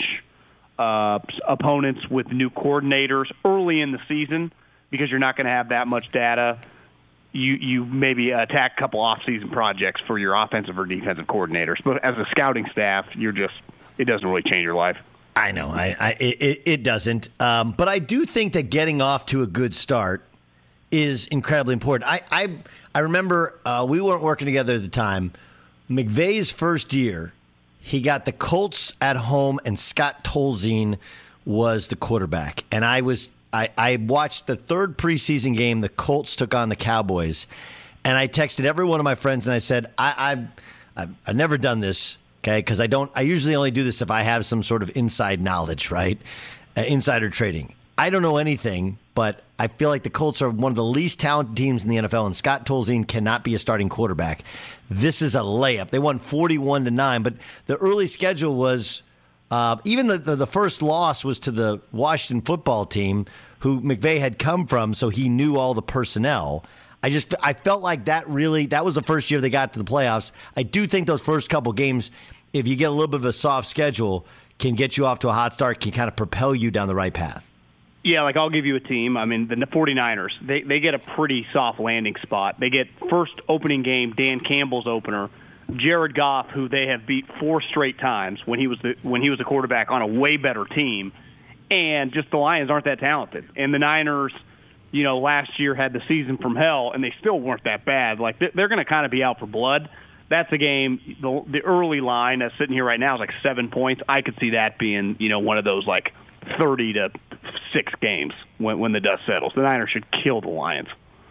opponents with new coordinators early in the season, because you're not going to have that much data. You maybe attack a couple off-season projects for your offensive or defensive coordinators. But as a scouting staff, it doesn't really change your life. I know. It doesn't. But I do think that getting off to a good start is incredibly important. I remember we weren't working together at the time. McVay's first year, he got the Colts at home, and Scott Tolzien was the quarterback. And I watched the third preseason game. The Colts took on the Cowboys, and I texted every one of my friends, and I said, I've never done this, okay? Because I usually only do this if I have some sort of inside knowledge, right? Insider trading. I don't know anything, but I feel like the Colts are one of the least talented teams in the NFL, and Scott Tolzien cannot be a starting quarterback. This is a layup. They won 41-9, but the early schedule was even the first loss was to the Washington football team, who McVay had come from, so he knew all the personnel. I felt like that was the first year they got to the playoffs. I do think those first couple games, if you get a little bit of a soft schedule, can get you off to a hot start, can kind of propel you down the right path. Yeah, I'll give you a team. The 49ers, they get a pretty soft landing spot. They get first opening game, Dan Campbell's opener, Jared Goff, who they have beat 4 straight times when he was the quarterback on a way better team, and just the Lions aren't that talented. And the Niners, last year had the season from hell, and they still weren't that bad. They're going to kind of be out for blood. That's a game. The early line that's sitting here right now is 7 points. I could see that being one of those 30-6 games when the dust settles. The Niners should kill the Lions.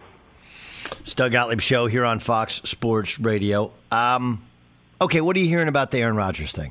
Doug Gottlieb Show here on Fox Sports Radio. Okay, what are you hearing about the Aaron Rodgers thing?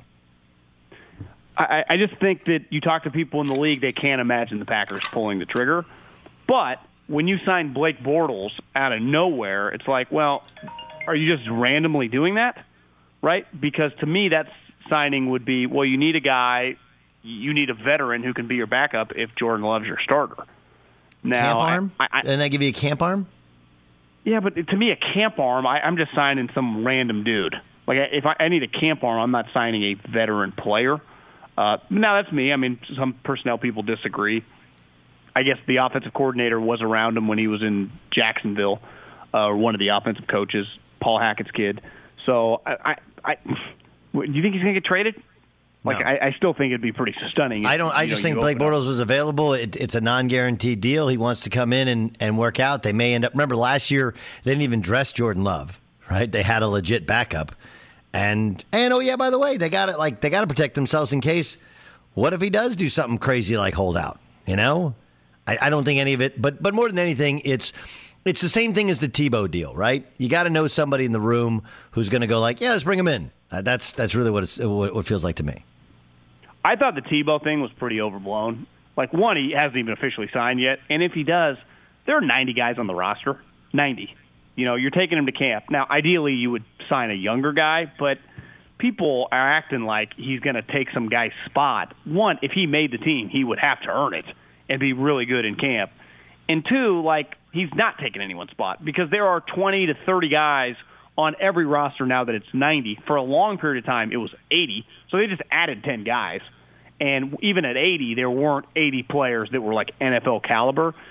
I just think that you talk to people in the league, they can't imagine the Packers pulling the trigger. But when you sign Blake Bortles out of nowhere, it's well, are you just randomly doing that? Right? Because to me, that signing would be, you need a guy, you need a veteran who can be your backup if Jordan Love's your starter. Now, camp arm? Didn't I give you a camp arm? Yeah, but to me, a camp arm, I'm just signing some random dude. If I need a camp arm, I'm not signing a veteran player. Now, that's me. Some personnel people disagree. I guess the offensive coordinator was around him when he was in Jacksonville, one of the offensive coaches, Paul Hackett's kid. So, do you think he's going to get traded? No. I still think it'd be pretty stunning. I just think Blake Bortles was available. It's a non-guaranteed deal. He wants to come in and work out. They may end up. Remember last year they didn't even dress Jordan Love, right? They had a legit backup, and oh yeah, by the way, they got to protect themselves in case. What if he does do something crazy like hold out? I don't think any of it. But more than anything, it's the same thing as the Tebow deal, right? You got to know somebody in the room who's going to go yeah, let's bring him in. That's really what it feels like to me. I thought the Tebow thing was pretty overblown. One, he hasn't even officially signed yet, and if he does, there are 90 guys on the roster. 90. You're taking him to camp. Now, ideally, you would sign a younger guy, but people are acting like he's going to take some guy's spot. One, if he made the team, he would have to earn it and be really good in camp. And two, he's not taking anyone's spot because there are 20 to 30 guys on every roster now that it's 90. For a long period of time, it was 80. So they just added 10 guys. And even at 80, there weren't 80 players that were NFL caliber.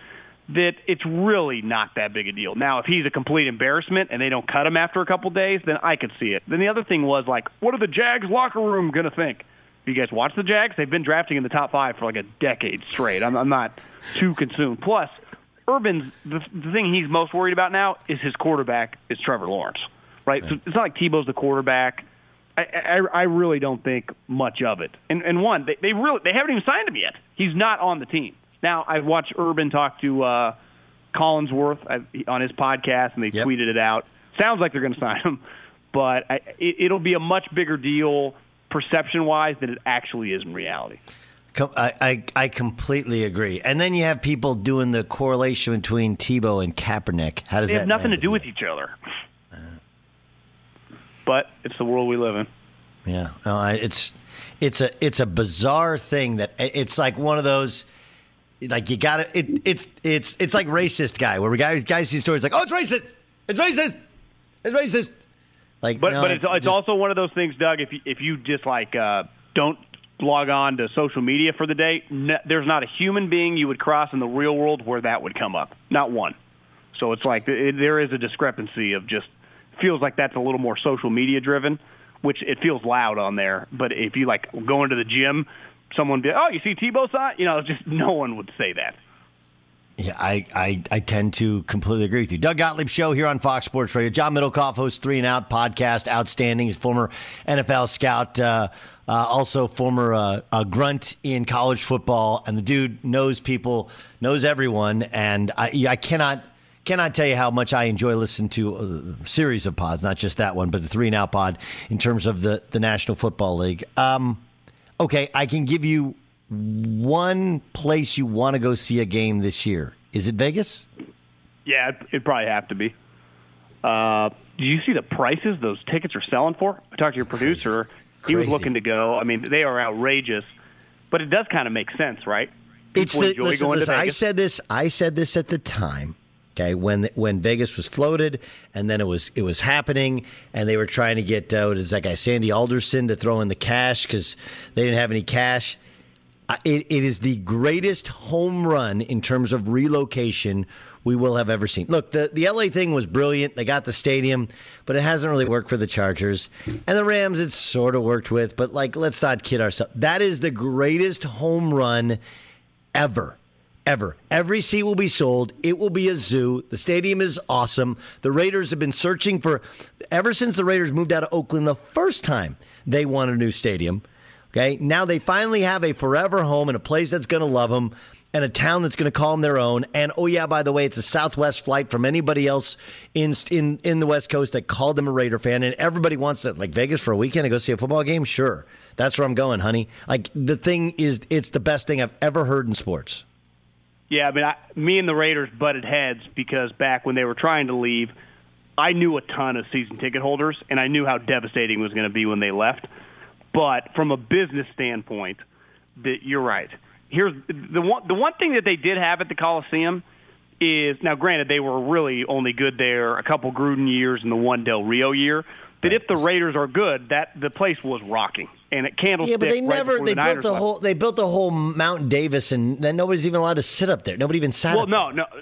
that it's really not that big a deal. Now, if he's a complete embarrassment and they don't cut him after a couple days, then I could see it. Then the other thing was, like, what are the Jags locker room going to think? You guys watch the Jags? They've been drafting in the top 5 for like a decade straight. I'm not too consumed. Plus, Urban's the thing he's most worried about now is his quarterback is Trevor Lawrence, right? So it's not like Tebow's the quarterback. I really don't think much of it. And one, they haven't even signed him yet. He's not on the team. Now, I watched Urban talk to Collinsworth on his podcast, and they tweeted it out. Sounds like they're going to sign him, but it'll be a much bigger deal perception-wise than it actually is in reality. I completely agree. And then you have people doing the correlation between Tebow and Kaepernick. How does that? They have nothing to do with each other. But it's the world we live in. Yeah, no, it's a bizarre thing that it's like one of those. Like you got to it's like racist guy where guys see stories like, oh, it's racist. Like, but it's also one of those things, Doug. If you just like don't log on to social media for the day, there's not a human being you would cross in the real world where that would come up. Not one. So it's like there is a discrepancy of just feels like that's a little more social media driven, which it feels loud on there. But if you like go into the gym, someone would be, oh, you see Tebow sign? Just no one would say that. Yeah, I tend to completely agree with you. Doug Gottlieb Show here on Fox Sports Radio. John Middlecoff hosts 3 and Out podcast. Outstanding. He's former NFL scout, also former grunt in college football. And the dude knows people, knows everyone. And I cannot tell you how much I enjoy listening to a series of pods, not just that one, but the 3 and Out pod in terms of the National Football League. Okay, I can give you one place you want to go see a game this year. Is it Vegas? Yeah, it'd probably have to be. Do you see the prices those tickets are selling for? I talked to your producer. He was looking to go. I mean, they are outrageous, but it does kind of make sense, right? Listen, I said this at the time. Okay, when Vegas was floated, and then it was happening, and they were trying to get that guy Sandy Alderson to throw in the cash because they didn't have any cash. It is the greatest home run in terms of relocation we will have ever seen. Look, the LA thing was brilliant. They got the stadium, but it hasn't really worked for the Chargers. And the Rams, it's sort of worked with, but let's not kid ourselves. That is the greatest home run ever. Ever. Every seat will be sold. It will be a zoo. The stadium is awesome. The Raiders have been searching ever since the Raiders moved out of Oakland the first time they want a new stadium. Okay, now they finally have a forever home in a place that's going to love them and a town that's going to call them their own. And, oh, yeah, by the way, it's a Southwest flight from anybody else in the West Coast that called them a Raider fan. And everybody wants that, like Vegas for a weekend to go see a football game? Sure. That's where I'm going, honey. Like, the thing is, it's the best thing I've ever heard in sports. Yeah, I mean, me and the Raiders butted heads because back when they were trying to leave, I knew a ton of season ticket holders, and I knew how devastating it was going to be when they left. But from a business standpoint, you're right. Here's the one thing that they did have at the Coliseum is, now granted, they were really only good there a couple Gruden years and the one Del Rio year, that if the Raiders are good, that the place was rocking. And at Candlestick, yeah, but they built the whole Mount Davis, and then nobody's even allowed to sit up there. Nobody even sat up there. No.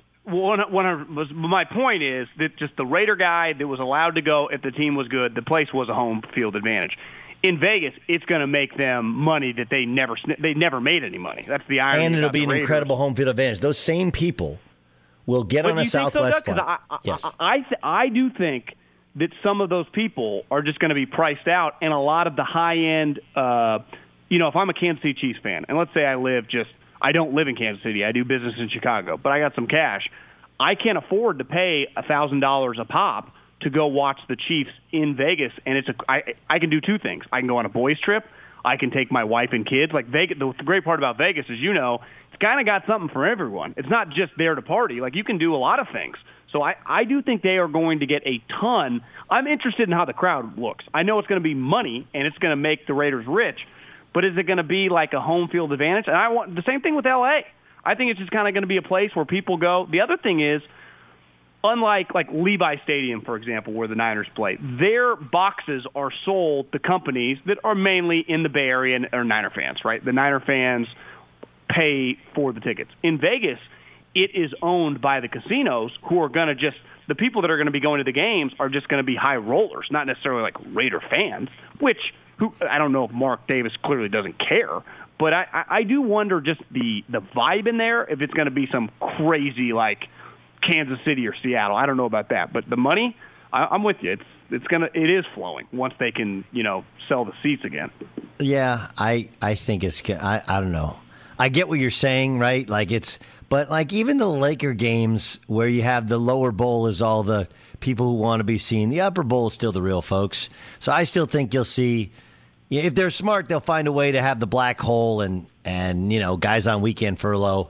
My point is that just the Raider guy that was allowed to go if the team was good, the place was a home field advantage. In Vegas, it's going to make them money that they never made any money. That's the irony. And it'll be an incredible home field advantage. Those same people will get on a Southwest flight. Yes. I do think that some of those people are just going to be priced out, and a lot of the high-end, if I'm a Kansas City Chiefs fan, and let's say I don't live in Kansas City, I do business in Chicago, but I got some cash, I can't afford to pay $1,000 a pop to go watch the Chiefs in Vegas, and I can do two things. I can go on a boys trip. I can take my wife and kids. Like Vegas, the great part about Vegas is, it's kind of got something for everyone. It's not just there to party. Like you can do a lot of things. So I do think they are going to get a ton. I'm interested in how the crowd looks. I know it's going to be money, and it's going to make the Raiders rich, but is it going to be like a home field advantage? And I want the same thing with L.A. I think it's just kind of going to be a place where people go. The other thing is, unlike like Levi Stadium, for example, where the Niners play, their boxes are sold to companies that are mainly in the Bay Area and are Niner fans, right? The Niner fans pay for the tickets. In Vegas, it is owned by the casinos, who are going to just – the people that are going to be going to the games are just going to be high rollers, not necessarily like Raider fans, which I don't know if Mark Davis clearly doesn't care. But I do wonder just the vibe in there, if it's going to be some crazy like Kansas City or Seattle. I don't know about that. But the money, I'm with you. It is flowing once they can, sell the seats again. Yeah, I think I don't know. I get what you're saying, right? But like even the Laker games where you have the lower bowl is all the people who want to be seen. The upper bowl is still the real folks. So I still think you'll see, if they're smart, they'll find a way to have the black hole and guys on weekend furlough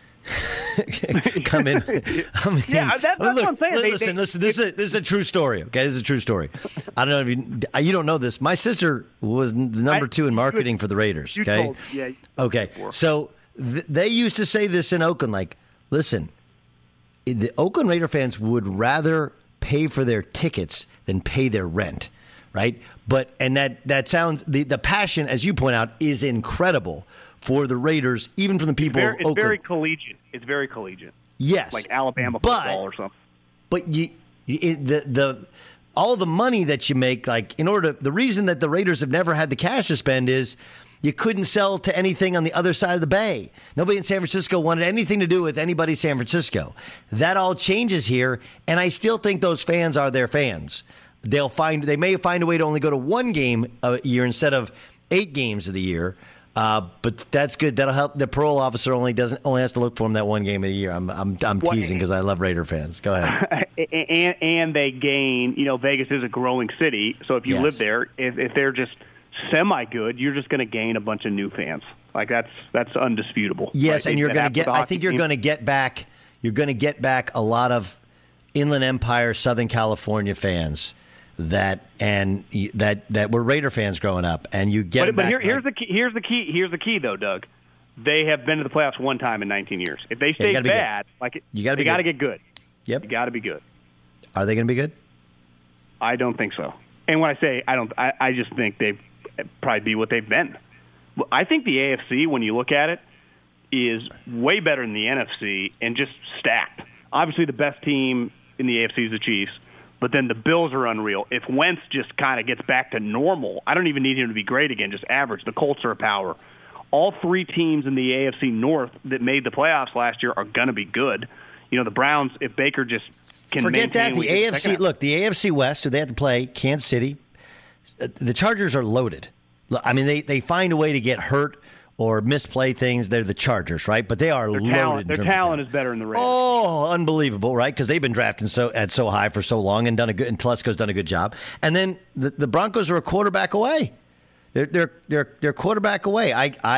come in. Yeah, that's what I'm saying. Listen. This is a true story. Okay, this is a true story. I don't know if you don't know this. My sister was the number 2 in marketing for the Raiders. Okay. Okay. So they used to say this in Oakland. Like, listen, the Oakland Raider fans would rather pay for their tickets than pay their rent, right? And that sounds the passion, as you point out, is incredible for the Raiders, even from the people of Oakland. It's very collegiate. It's very collegiate. Yes, like Alabama football or something. But all the money that you make, like the reason that the Raiders have never had the cash to spend is you couldn't sell to anything on the other side of the bay. Nobody in San Francisco wanted anything to do with anybody in San Francisco. That all changes here, and I still think those fans are their fans. They may find a way to only go to one game a year instead of 8 games of the year. But that's good. That'll help. The parole officer only has to look for him that one game a year. I'm teasing because I love Raider fans. Go ahead. And they gain. Vegas is a growing city, so if you live there, if they're just semi good, you're just going to gain a bunch of new fans. Like that's undisputable. Yes, and you're going to get. I think you're going to get back. You're going to get back a lot of Inland Empire, Southern California fans that were Raider fans growing up, and you get. But here's the key. Here's the key, though, Doug. They have been to the playoffs one time in 19 years. If they stay bad, they got to get good. Yep, you got to be good. Are they going to be good? I don't think so. And when I say I don't, I just think they've probably be what they've been. I think the AFC, when you look at it, is way better than the NFC and just stacked. Obviously, the best team in the AFC is the Chiefs. But then the Bills are unreal. If Wentz just kind of gets back to normal, I don't even need him to be great again, just average. The Colts are a power. All 3 teams in the AFC North that made the playoffs last year are going to be good. The Browns, if Baker just can forget that. The AFC, look, the AFC West, who they have to play, Kansas City, the Chargers are loaded. I mean, they find a way to get hurt or misplay things. They're the Chargers, right? But they are loaded. Their talent is better than the Raiders. Oh, unbelievable, right? Because they've been drafting so high for so long and and Telesco's done a good job. And then the Broncos are a quarterback away. They're quarterback away.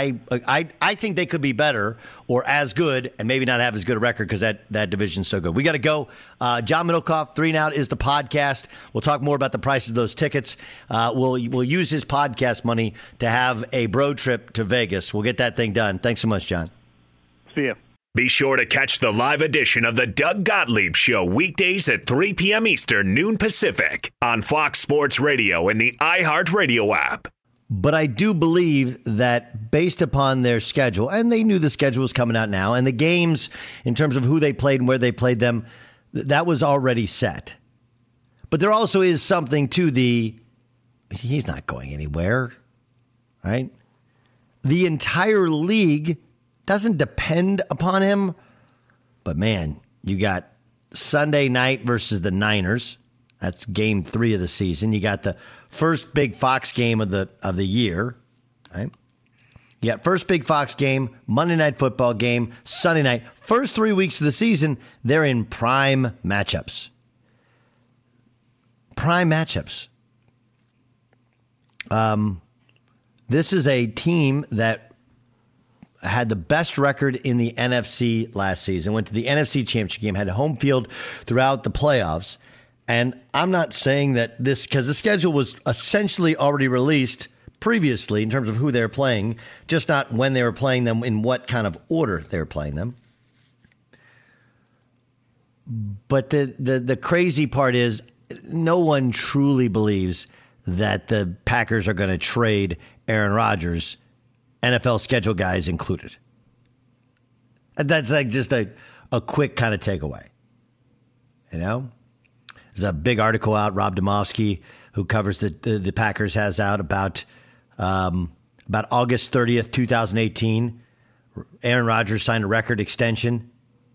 I think they could be better or as good and maybe not have as good a record because that division's so good. We got to go. John Middlecoff, 3 and Out is the podcast. We'll talk more about the prices of those tickets. We'll use his podcast money to have a bro trip to Vegas. We'll get that thing done. Thanks so much, John. See ya. Be sure to catch the live edition of the Doug Gottlieb Show weekdays at 3 p.m. Eastern, noon Pacific on Fox Sports Radio and the iHeartRadio app. But I do believe that based upon their schedule, and they knew the schedule was coming out now, and the games in terms of who they played and where they played them, that was already set. But there also is something to he's not going anywhere, right? The entire league doesn't depend upon him. But, man, you got Sunday night versus the Niners. That's game 3 of the season. You got the first big Fox game of the year, right? You got first big Fox game, Monday Night Football game, Sunday night. First 3 weeks of the season, they're in prime matchups. Prime matchups. This is a team that had the best record in the NFC last season, went to the NFC Championship game, had a home field throughout the playoffs. And I'm not saying that because the schedule was essentially already released previously in terms of who they're playing, just not when they were playing them, in what kind of order they were playing them. But the crazy part is no one truly believes that the Packers are going to trade Aaron Rodgers, NFL schedule guys included. That's like just a a quick kind of takeaway. You know? There's a big article out, Rob Demovsky, who covers the Packers, has out about August 30th, 2018. Aaron Rodgers signed a record extension.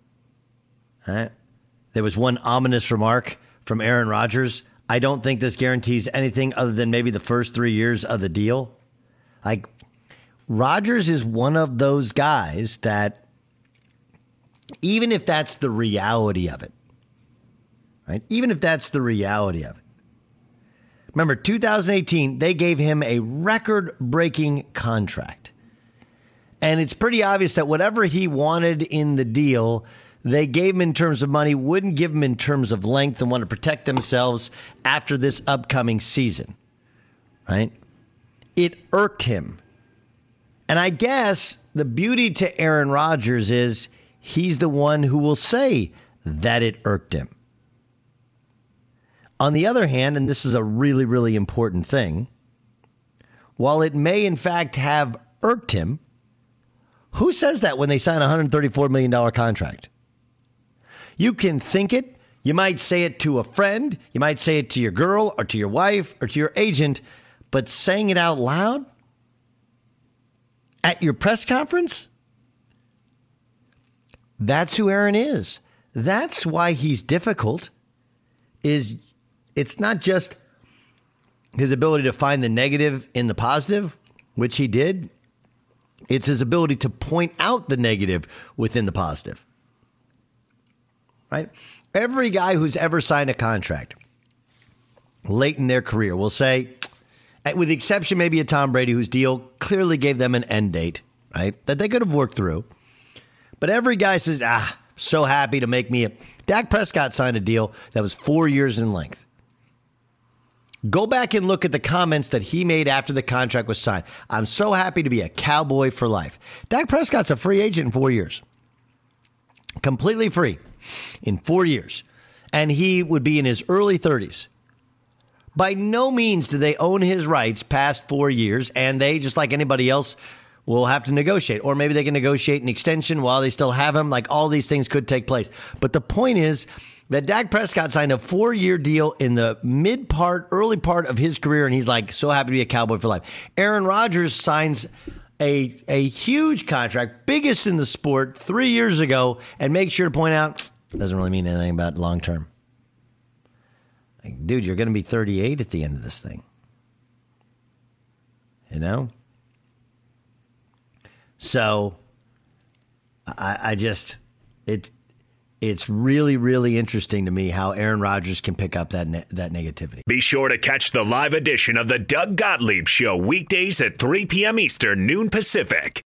There was one ominous remark from Aaron Rodgers. I don't think this guarantees anything other than maybe the first 3 years of the deal. Like, Rodgers is one of those guys that, even if that's the reality of it, right? Even if that's the reality of it. Remember, 2018, they gave him a record-breaking contract. And it's pretty obvious that whatever he wanted in the deal, they gave him in terms of money, wouldn't give him in terms of length, and want to protect themselves after this upcoming season, right? It irked him. And I guess the beauty to Aaron Rodgers is he's the one who will say that it irked him. On the other hand, and this is a really, really important thing, while it may in fact have irked him, who says that when they sign a $134 million contract? You can think it. You might say it to a friend. You might say it to your girl or to your wife or to your agent. But saying it out loud at your press conference? That's who Aaron is. That's why he's difficult. It's not just his ability to find the negative in the positive, which he did. It's his ability to point out the negative within the positive. Right? Every guy who's ever signed a contract late in their career will say, with the exception maybe of Tom Brady, whose deal clearly gave them an end date, right, that they could have worked through. But every guy says, so happy to make me a... Dak Prescott signed a deal that was 4 years in length. Go back and look at the comments that he made after the contract was signed. I'm so happy to be a Cowboy for life. Dak Prescott's a free agent in 4 years. Completely free in 4 years. And he would be in his early 30s. By no means do they own his rights past 4 years, and they, just like anybody else, will have to negotiate. Or maybe they can negotiate an extension while they still have him. Like, all these things could take place. But the point is that Dak Prescott signed a 4-year deal in the early part of his career, and he's like, so happy to be a Cowboy for life. Aaron Rodgers signs a huge contract, biggest in the sport, 3 years ago, and make sure to point out, doesn't really mean anything about long term. Like, dude, you're going to be 38 at the end of this thing. You know? So, I just, it's really, really interesting to me how Aaron Rodgers can pick up that negativity. Be sure to catch the live edition of the Doug Gottlieb Show weekdays at 3 p.m. Eastern, noon Pacific.